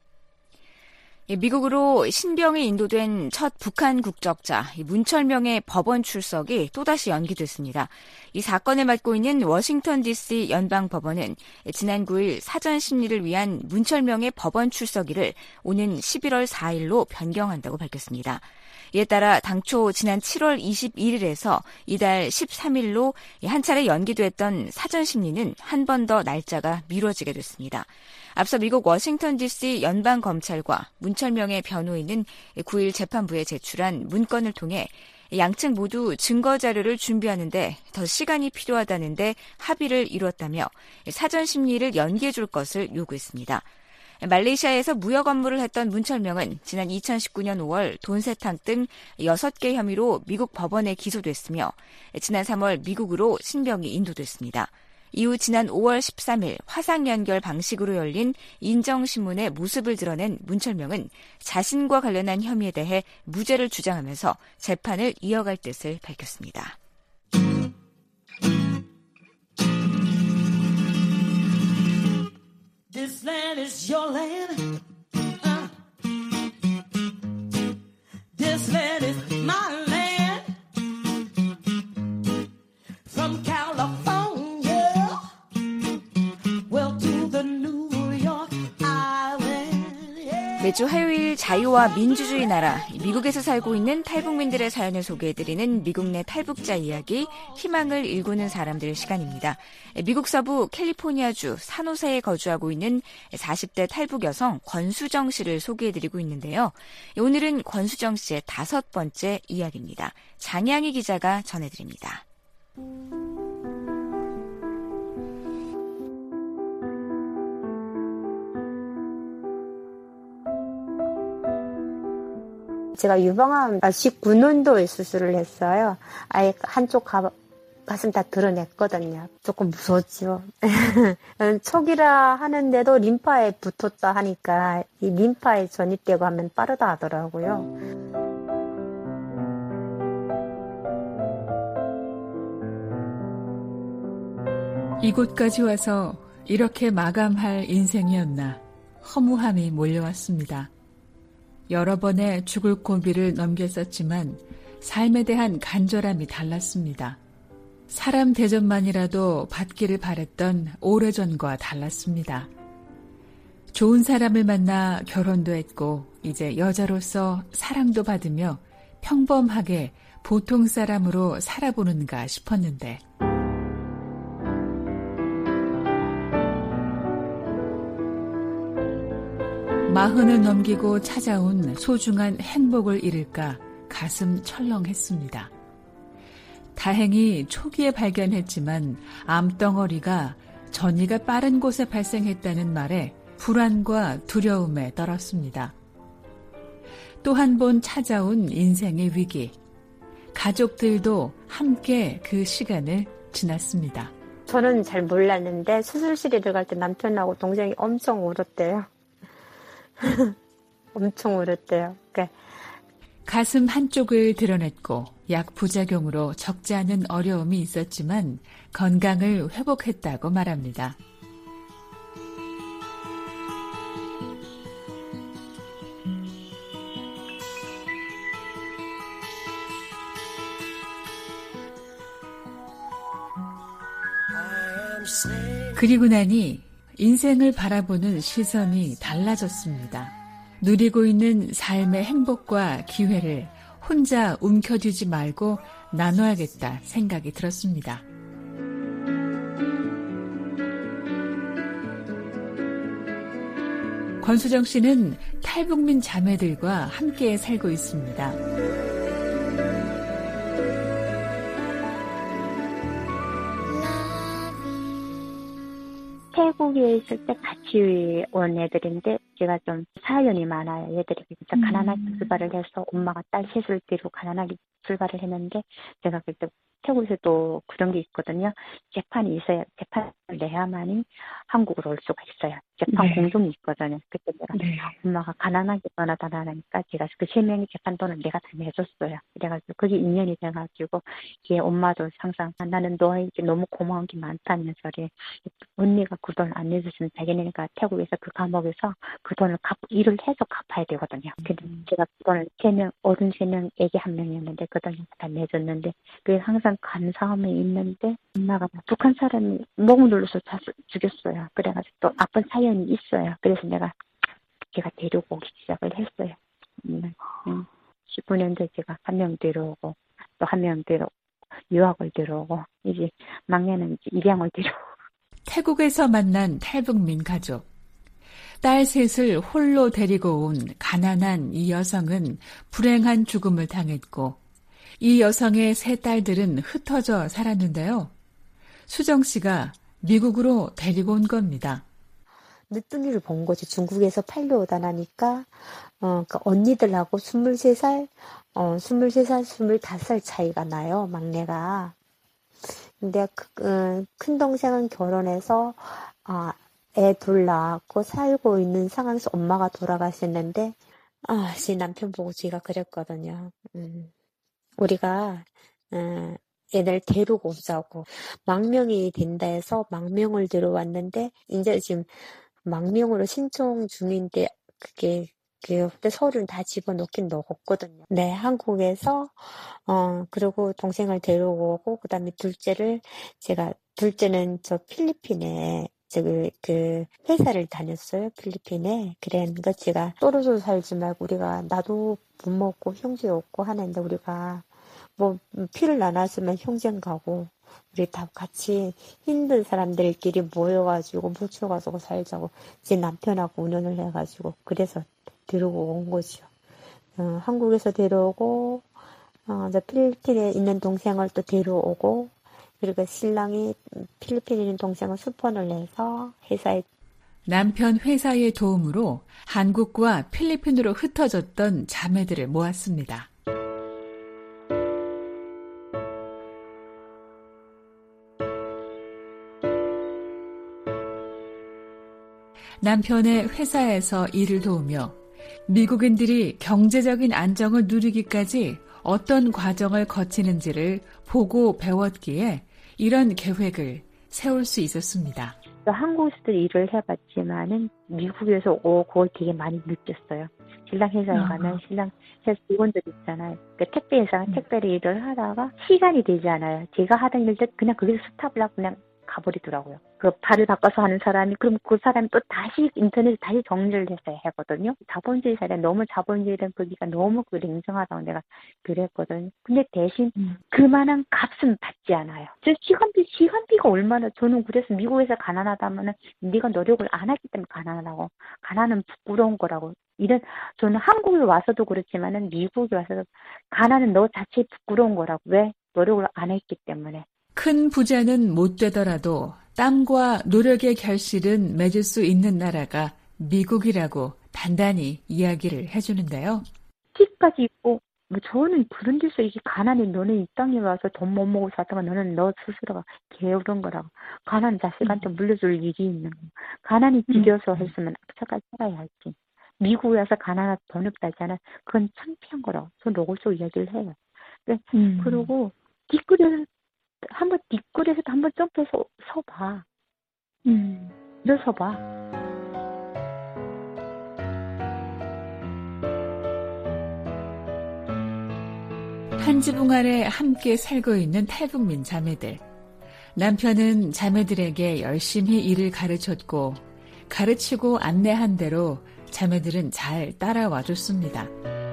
미국으로 신병이 인도된 첫 북한 국적자 문철명의 법원 출석이 또다시 연기됐습니다. 이 사건을 맡고 있는 워싱턴 디씨 연방법원은 지난 구일 사전 심리를 위한 문철명의 법원 출석일을 오는 십일월 사일로 변경한다고 밝혔습니다. 이에 따라 당초 지난 칠월 이십일일에서 이달 십삼일로 한 차례 연기됐던 사전 심리는 한 번 더 날짜가 미뤄지게 됐습니다. 앞서 미국 워싱턴 디씨 연방검찰과 문철명의 변호인은 구일 재판부에 제출한 문건을 통해 양측 모두 증거 자료를 준비하는데 더 시간이 필요하다는데 합의를 이뤘다며 사전 심리를 연기해 줄 것을 요구했습니다. 말레이시아에서 무역 업무를 했던 문철명은 지난 이천십구년 오월 돈 세탁 등 여섯 개 혐의로 미국 법원에 기소됐으며 지난 삼월 미국으로 신병이 인도됐습니다. 이후 지난 오월 십삼일 화상 연결 방식으로 열린 인정신문의 모습을 드러낸 문철명은 자신과 관련한 혐의에 대해 무죄를 주장하면서 재판을 이어갈 뜻을 밝혔습니다. This land is your land. Uh. This land is my land. From California, well to the New York Island. Yeah. 매주 화요일 자유와 민주주의 나라 미국에서 살고 있는 탈북민들의 사연을 소개해드리는 미국 내 탈북자 이야기, 희망을 일구는 사람들 시간입니다. 미국 서부 캘리포니아주 산호세에 거주하고 있는 사십 대 탈북 여성 권수정 씨를 소개해드리고 있는데요. 오늘은 권수정 씨의 다섯 번째 이야기입니다. 장양희 기자가 전해드립니다. 제가 유방암 십구 년도에 수술을 했어요. 아예 한쪽 가, 가슴 다 드러냈거든요. 조금 무서웠죠. 초기라 하는데도 림파에 붙었다 하니까 이 림파에 전입되고 하면 빠르다 하더라고요. 이곳까지 와서 이렇게 마감할 인생이었나 허무함이 몰려왔습니다. 여러 번의 죽을 고비를 넘겼었지만 삶에 대한 간절함이 달랐습니다. 사람 대접만이라도 받기를 바랬던 오래전과 달랐습니다. 좋은 사람을 만나 결혼도 했고 이제 여자로서 사랑도 받으며 평범하게 보통 사람으로 살아보는가 싶었는데 마흔을 넘기고 찾아온 소중한 행복을 잃을까 가슴 철렁했습니다. 다행히 초기에 발견했지만 암덩어리가 전이가 빠른 곳에 발생했다는 말에 불안과 두려움에 떨었습니다. 또 한 번 찾아온 인생의 위기. 가족들도 함께 그 시간을 지났습니다. 저는 잘 몰랐는데 수술실에 들어갈 때 남편하고 동생이 엄청 울었대요. 엄청 울었대요. 그러니까 가슴 한쪽을 드러냈고 약 부작용으로 적지 않은 어려움이 있었지만 건강을 회복했다고 말합니다. 그리고 나니 인생을 바라보는 시선이 달라졌습니다. 누리고 있는 삶의 행복과 기회를 혼자 움켜쥐지 말고 나눠야겠다 생각이 들었습니다. 권수정 씨는 탈북민 자매들과 함께 살고 있습니다. 태국에 있을 때 같이 온 애들인데 제가 좀 사연이 많아요. 얘들이 진짜 가난하게 출발을 해서 엄마가 딸 셋을 데리고 가난하게 출발을 했는데 제가 그때 태국에서도 그런 게 있거든요. 재판이 있어야, 재판을 내야만이 한국으로 올 수가 있어요. 재판 네. 공동이 있거든요. 그때 내가 네. 엄마가 가난하게 떠나다라니까 제가 그 세 명의 재판 돈을 내가 다 내줬어요. 그래가지고 그게 인연이 돼가지고 이게 엄마도 항상 나는 너에게 너무 고마운 게 많다면서 언니가 그 돈 안 내줬으면 자기네가 태국에서 그 감옥에서 그 돈을 갚, 일을 해서 갚아야 되거든요. 근데 제가 그 돈을 세 명, 어른 세 명, 애기 한 명이었는데 그 돈을 다 내줬는데 그게 항상 감사함이 있는데 엄마가 북한 사람이 목을 눌러서 다 죽였어요. 그래가지고 또 아픈 사연이 있어요. 그래서 내가 제가 데리고 오기 시작을 했어요. 음, 음. 십구 년째 제가 한 명 데려오고 또 한 명 데려 유학을 데려오고 이제 막내는 이제 입양을 데려오고. 태국에서 만난 탈북민 가족. 딸 셋을 홀로 데리고 온 가난한 이 여성은 불행한 죽음을 당했고 이 여성의 세 딸들은 흩어져 살았는데요. 수정 씨가 미국으로 데리고 온 겁니다. 늦둥이를 본 거지. 중국에서 팔려오다 나니까 어, 그 언니들하고 스물세 살, 어, 스물세 살, 스물다섯 살 차이가 나요. 막내가. 근데 그, 어, 큰 동생은 결혼해서 어, 애 둘 낳았고 살고 있는 상황에서 엄마가 돌아가셨는데 아, 제 남편 보고 제가 그랬거든요. 음, 우리가 음, 애들 데리고 오자고 망명이 된다 해서 망명을 들어왔는데 이제 지금 망명으로 신청 중인데 그게 그 서류는 다 집어넣긴 넣었거든요. 네, 한국에서 어 그리고 동생을 데려오고 그다음에 둘째를 제가 둘째는 저 필리핀에 저기 그 회사를 다녔어요. 필리핀에. 그래서 제가 떨어져 살지 말고 우리가 나도 부모 없고 형제 없고 하는데 우리가 뭐 피를 나눴으면 형제는 가고 우리 다 같이 힘든 사람들끼리 모여가지고 뭉쳐가지고 살자고 제 남편하고 운영을 해가지고 그래서 데리고 온 거죠. 어, 한국에서 데려오고 어, 이제 필리핀에 있는 동생을 또 데려오고 그리고 신랑이 필리핀에 있는 동생을 수폰을 내서 회사에 남편 회사의 도움으로 한국과 필리핀으로 흩어졌던 자매들을 모았습니다. 남편의 회사에서 일을 도우며 미국인들이 경제적인 안정을 누리기까지 어떤 과정을 거치는지를 보고 배웠기에 이런 계획을 세울 수 있었습니다. 한국에서도 일을 해봤지만은 미국에서 오고 되게 많이 느꼈어요. 신랑 회사에 아. 가면 신랑 회사 직원들 있잖아요. 그 택배 회사가 택배를 일을 하다가 시간이 되지 않아요. 제가 하던 일들 그냥 거기서 스탑을 하고 그냥 가버리더라고요. 그 발을 바꿔서 하는 사람이 그럼 그 사람이 또 다시 인터넷에 다시 정리를 해서 하거든요. 자본주의 사회 너무 자본주의된 거기가 너무 그 냉정하다고 내가 그랬거든요. 근데 대신 음. 그만한 값은 받지 않아요. 저 시간비 시간비가 얼마나 저는 그래서 미국에서 가난하다면은 네가 노력을 안 했기 때문에 가난하다고 가난은 부끄러운 거라고. 이런 저는 한국에 와서도 그렇지만은 미국에 와서도 가난은 너 자체 부끄러운 거라고. 왜? 노력을 안 했기 때문에. 큰 부자는 못 되더라도 땀과 노력의 결실은 맺을 수 있는 나라가 미국이라고 단단히 이야기를 해주는데요. 티까지 있고 뭐 저는 그런 데서 이게 가난이 너는 이 땅에 와서 돈 못 먹고 살다가 너는 너 스스로가 게으른 거라고. 가난 자식한테 물려줄 일이 있는 거. 가난이 지겨서 했으면 앞차까지 살아야 할지. 미국에 와서 가난하다 돈 없다 하잖아. 그건 창피한 거라고. 저는 노골적으로 이야기를 해요. 음. 그리고 뒷골에서 한번 뒷골에서도 한번 점프해서 서봐. 음. 너 서봐. 한 지붕 아래 함께 살고 있는 탈북민 자매들. 남편은 자매들에게 열심히 일을 가르쳤고 가르치고 안내한 대로 자매들은 잘 따라와 줬습니다.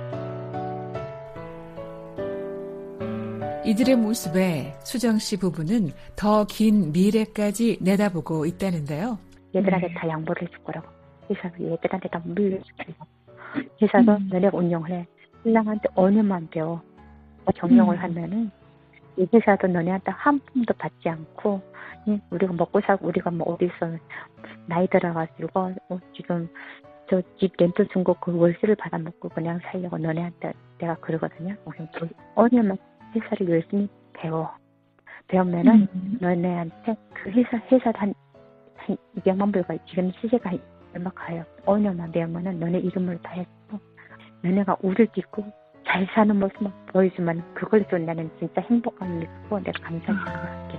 이들의 모습에 수정 씨 부부는 더 긴 미래까지 내다보고 있다는데요. 얘들한테 다 양보를 해줄 거라고. 회사도 얘들한테 다 물려주려고. 회사도 음. 너네가 운영을 해. 신랑한테 언어만 배워. 정령을 음. 하면은 이 회사도 너네한테 한 푼도 받지 않고 응? 우리가 먹고 살고 우리가 뭐 어디서 나이 들어가지고 어, 지금 저 집 렌트 준 거 그 월세를 받아먹고 그냥 살려고 너네한테 내가 그러거든요. 언어만 회사를 열심히 배워. 배우면은 음. 너네한테 그 회사 회사 한, 한 이백만 불가 지금 시세가 얼마 가요. 오 년만 배우면은 너네 이름으로 다 했고 너네가 우를 딛고 잘 사는 모습만 보여주면 그걸 좀 나는 진짜 행복감을 느끼고 내가 감사히 생각할게.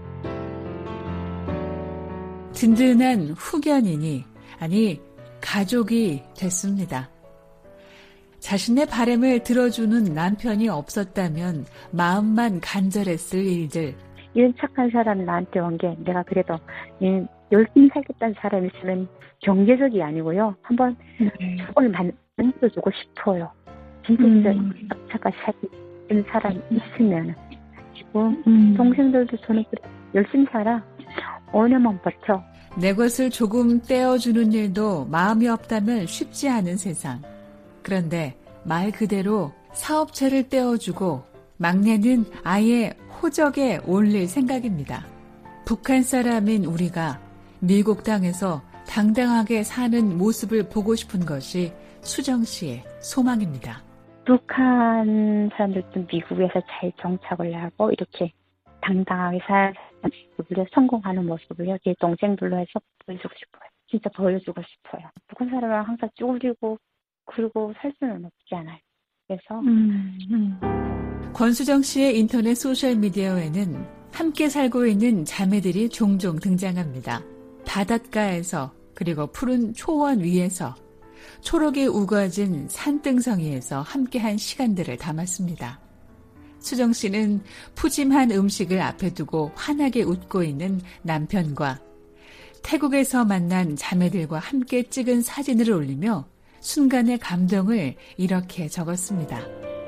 든든한 후견이니 아니 가족이 됐습니다. 자신의 바람을 들어주는 남편이 없었다면 마음만 간절했을 일들. 이런 착한 사람 나한테 온 게 내가 그래도 열심히 살겠다는 사람이 있으면 경제적이 아니고요. 한번 조금을 만들어주고 싶어요. 진짜 음. 착한 살는 사람이 있으면. 그리고 음. 동생들도 저는 열심히 살아. 오 년만 버텨. 내 것을 조금 떼어주는 일도 마음이 없다면 쉽지 않은 세상. 그런데 말 그대로 사업체를 떼어주고 막내는 아예 호적에 올릴 생각입니다. 북한 사람인 우리가 미국 땅에서 당당하게 사는 모습을 보고 싶은 것이 수정 씨의 소망입니다. 북한 사람들도 미국에서 잘 정착을 하고 이렇게 당당하게 사는 모습을 성공하는 모습을요. 제 동생들로 해서 보여주고 싶어요. 진짜 보여주고 싶어요. 북한 사람은 항상 쭈그리고 그리고 살 수는 없잖아요. 그래서 음, 음. 권수정 씨의 인터넷 소셜미디어에는 함께 살고 있는 자매들이 종종 등장합니다. 바닷가에서 그리고 푸른 초원 위에서 초록이 우거진 산등성이에서 함께한 시간들을 담았습니다. 수정 씨는 푸짐한 음식을 앞에 두고 환하게 웃고 있는 남편과 태국에서 만난 자매들과 함께 찍은 사진을 올리며 순간의 감동을 이렇게 적었습니다.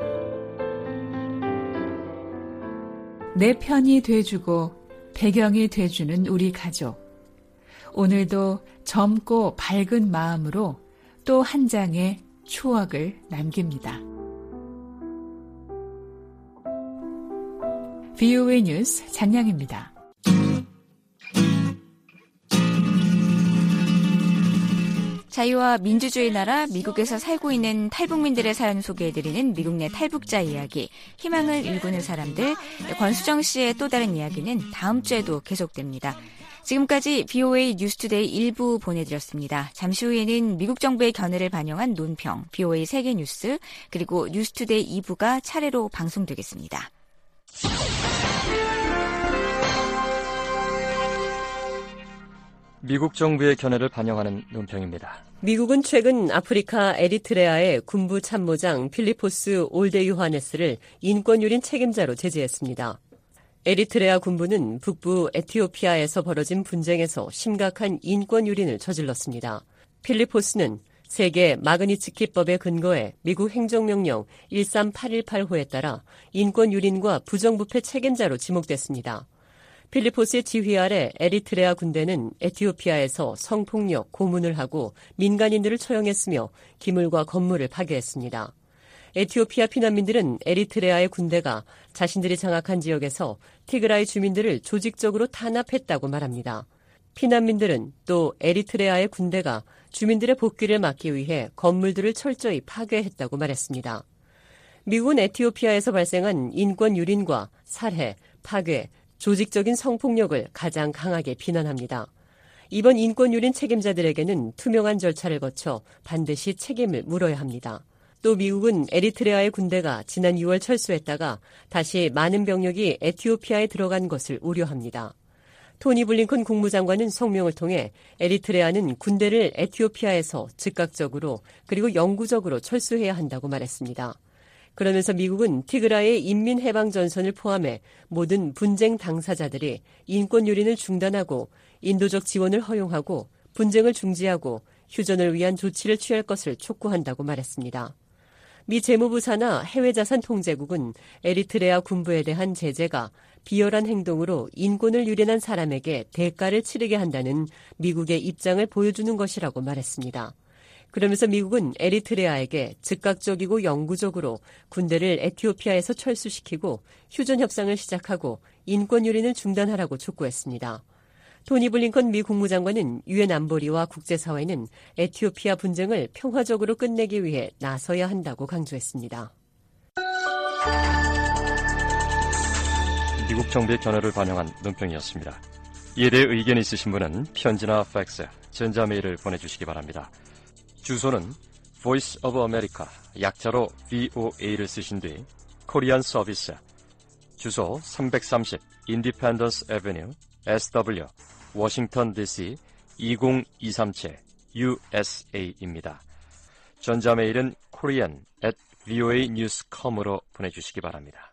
내 편이 돼주고 배경이 돼주는 우리 가족. 오늘도 젊고 밝은 마음으로 또 한 장의 추억을 남깁니다. 브이오에이 뉴스 장량입니다. 자유와 민주주의 나라 미국에서 살고 있는 탈북민들의 사연 소개해드리는 미국 내 탈북자 이야기, 희망을 일구는 사람들, 권수정 씨의 또 다른 이야기는 다음 주에도 계속됩니다. 지금까지 브이오에이 뉴스투데이 일부 보내드렸습니다. 잠시 후에는 미국 정부의 견해를 반영한 논평, 브이오에이 세계뉴스, 그리고 뉴스투데이 이 부가 차례로 방송되겠습니다. 미국 정부의 견해를 반영하는 논평입니다. 미국은 최근 아프리카 에리트레아의 군부 참모장 필리포스 올데유하네스를 인권유린 책임자로 제지했습니다. 에리트레아 군부는 북부 에티오피아에서 벌어진 분쟁에서 심각한 인권유린을 저질렀습니다. 필리포스는 세계 마그니츠키법에 근거해 미국 행정명령 일삼팔일팔 호에 따라 인권유린과 부정부패 책임자로 지목됐습니다. 필리포스의 지휘 아래 에리트레아 군대는 에티오피아에서 성폭력, 고문을 하고 민간인들을 처형했으며 기물과 건물을 파괴했습니다. 에티오피아 피난민들은 에리트레아의 군대가 자신들이 장악한 지역에서 티그라이 주민들을 조직적으로 탄압했다고 말합니다. 피난민들은 또 에리트레아의 군대가 주민들의 복귀를 막기 위해 건물들을 철저히 파괴했다고 말했습니다. 미국은 에티오피아에서 발생한 인권 유린과 살해, 파괴, 조직적인 성폭력을 가장 강하게 비난합니다. 이번 인권 유린 책임자들에게는 투명한 절차를 거쳐 반드시 책임을 물어야 합니다. 또 미국은 에리트레아의 군대가 지난 유월 철수했다가 다시 많은 병력이 에티오피아에 들어간 것을 우려합니다. 토니 블링컨 국무장관은 성명을 통해 에리트레아는 군대를 에티오피아에서 즉각적으로 그리고 영구적으로 철수해야 한다고 말했습니다. 그러면서 미국은 티그라의 인민해방전선을 포함해 모든 분쟁 당사자들이 인권 유린을 중단하고 인도적 지원을 허용하고 분쟁을 중지하고 휴전을 위한 조치를 취할 것을 촉구한다고 말했습니다. 미 재무부 산하 해외자산 통제국은 에리트레아 군부에 대한 제재가 비열한 행동으로 인권을 유린한 사람에게 대가를 치르게 한다는 미국의 입장을 보여주는 것이라고 말했습니다. 그러면서 미국은 에리트레아에게 즉각적이고 영구적으로 군대를 에티오피아에서 철수시키고 휴전 협상을 시작하고 인권 유린을 중단하라고 촉구했습니다. 토니 블링컨 미 국무장관은 유엔 안보리와 국제사회는 에티오피아 분쟁을 평화적으로 끝내기 위해 나서야 한다고 강조했습니다. 미국 특정대 견해를 반영한 논평이었습니다. 이에 대해 의견 있으신 분은 편지나 팩스, 전자메일을 보내주시기 바랍니다. 주소는 Voice of America, 약자로 브이오에이를 쓰신 뒤 코리안 서비스, 주소 삼백삼십 Independence Avenue, 에스더블유, 워싱턴 디씨 이공이삼칠 유에스에이입니다. 전자메일은 korean at voanews dot com으로 보내주시기 바랍니다.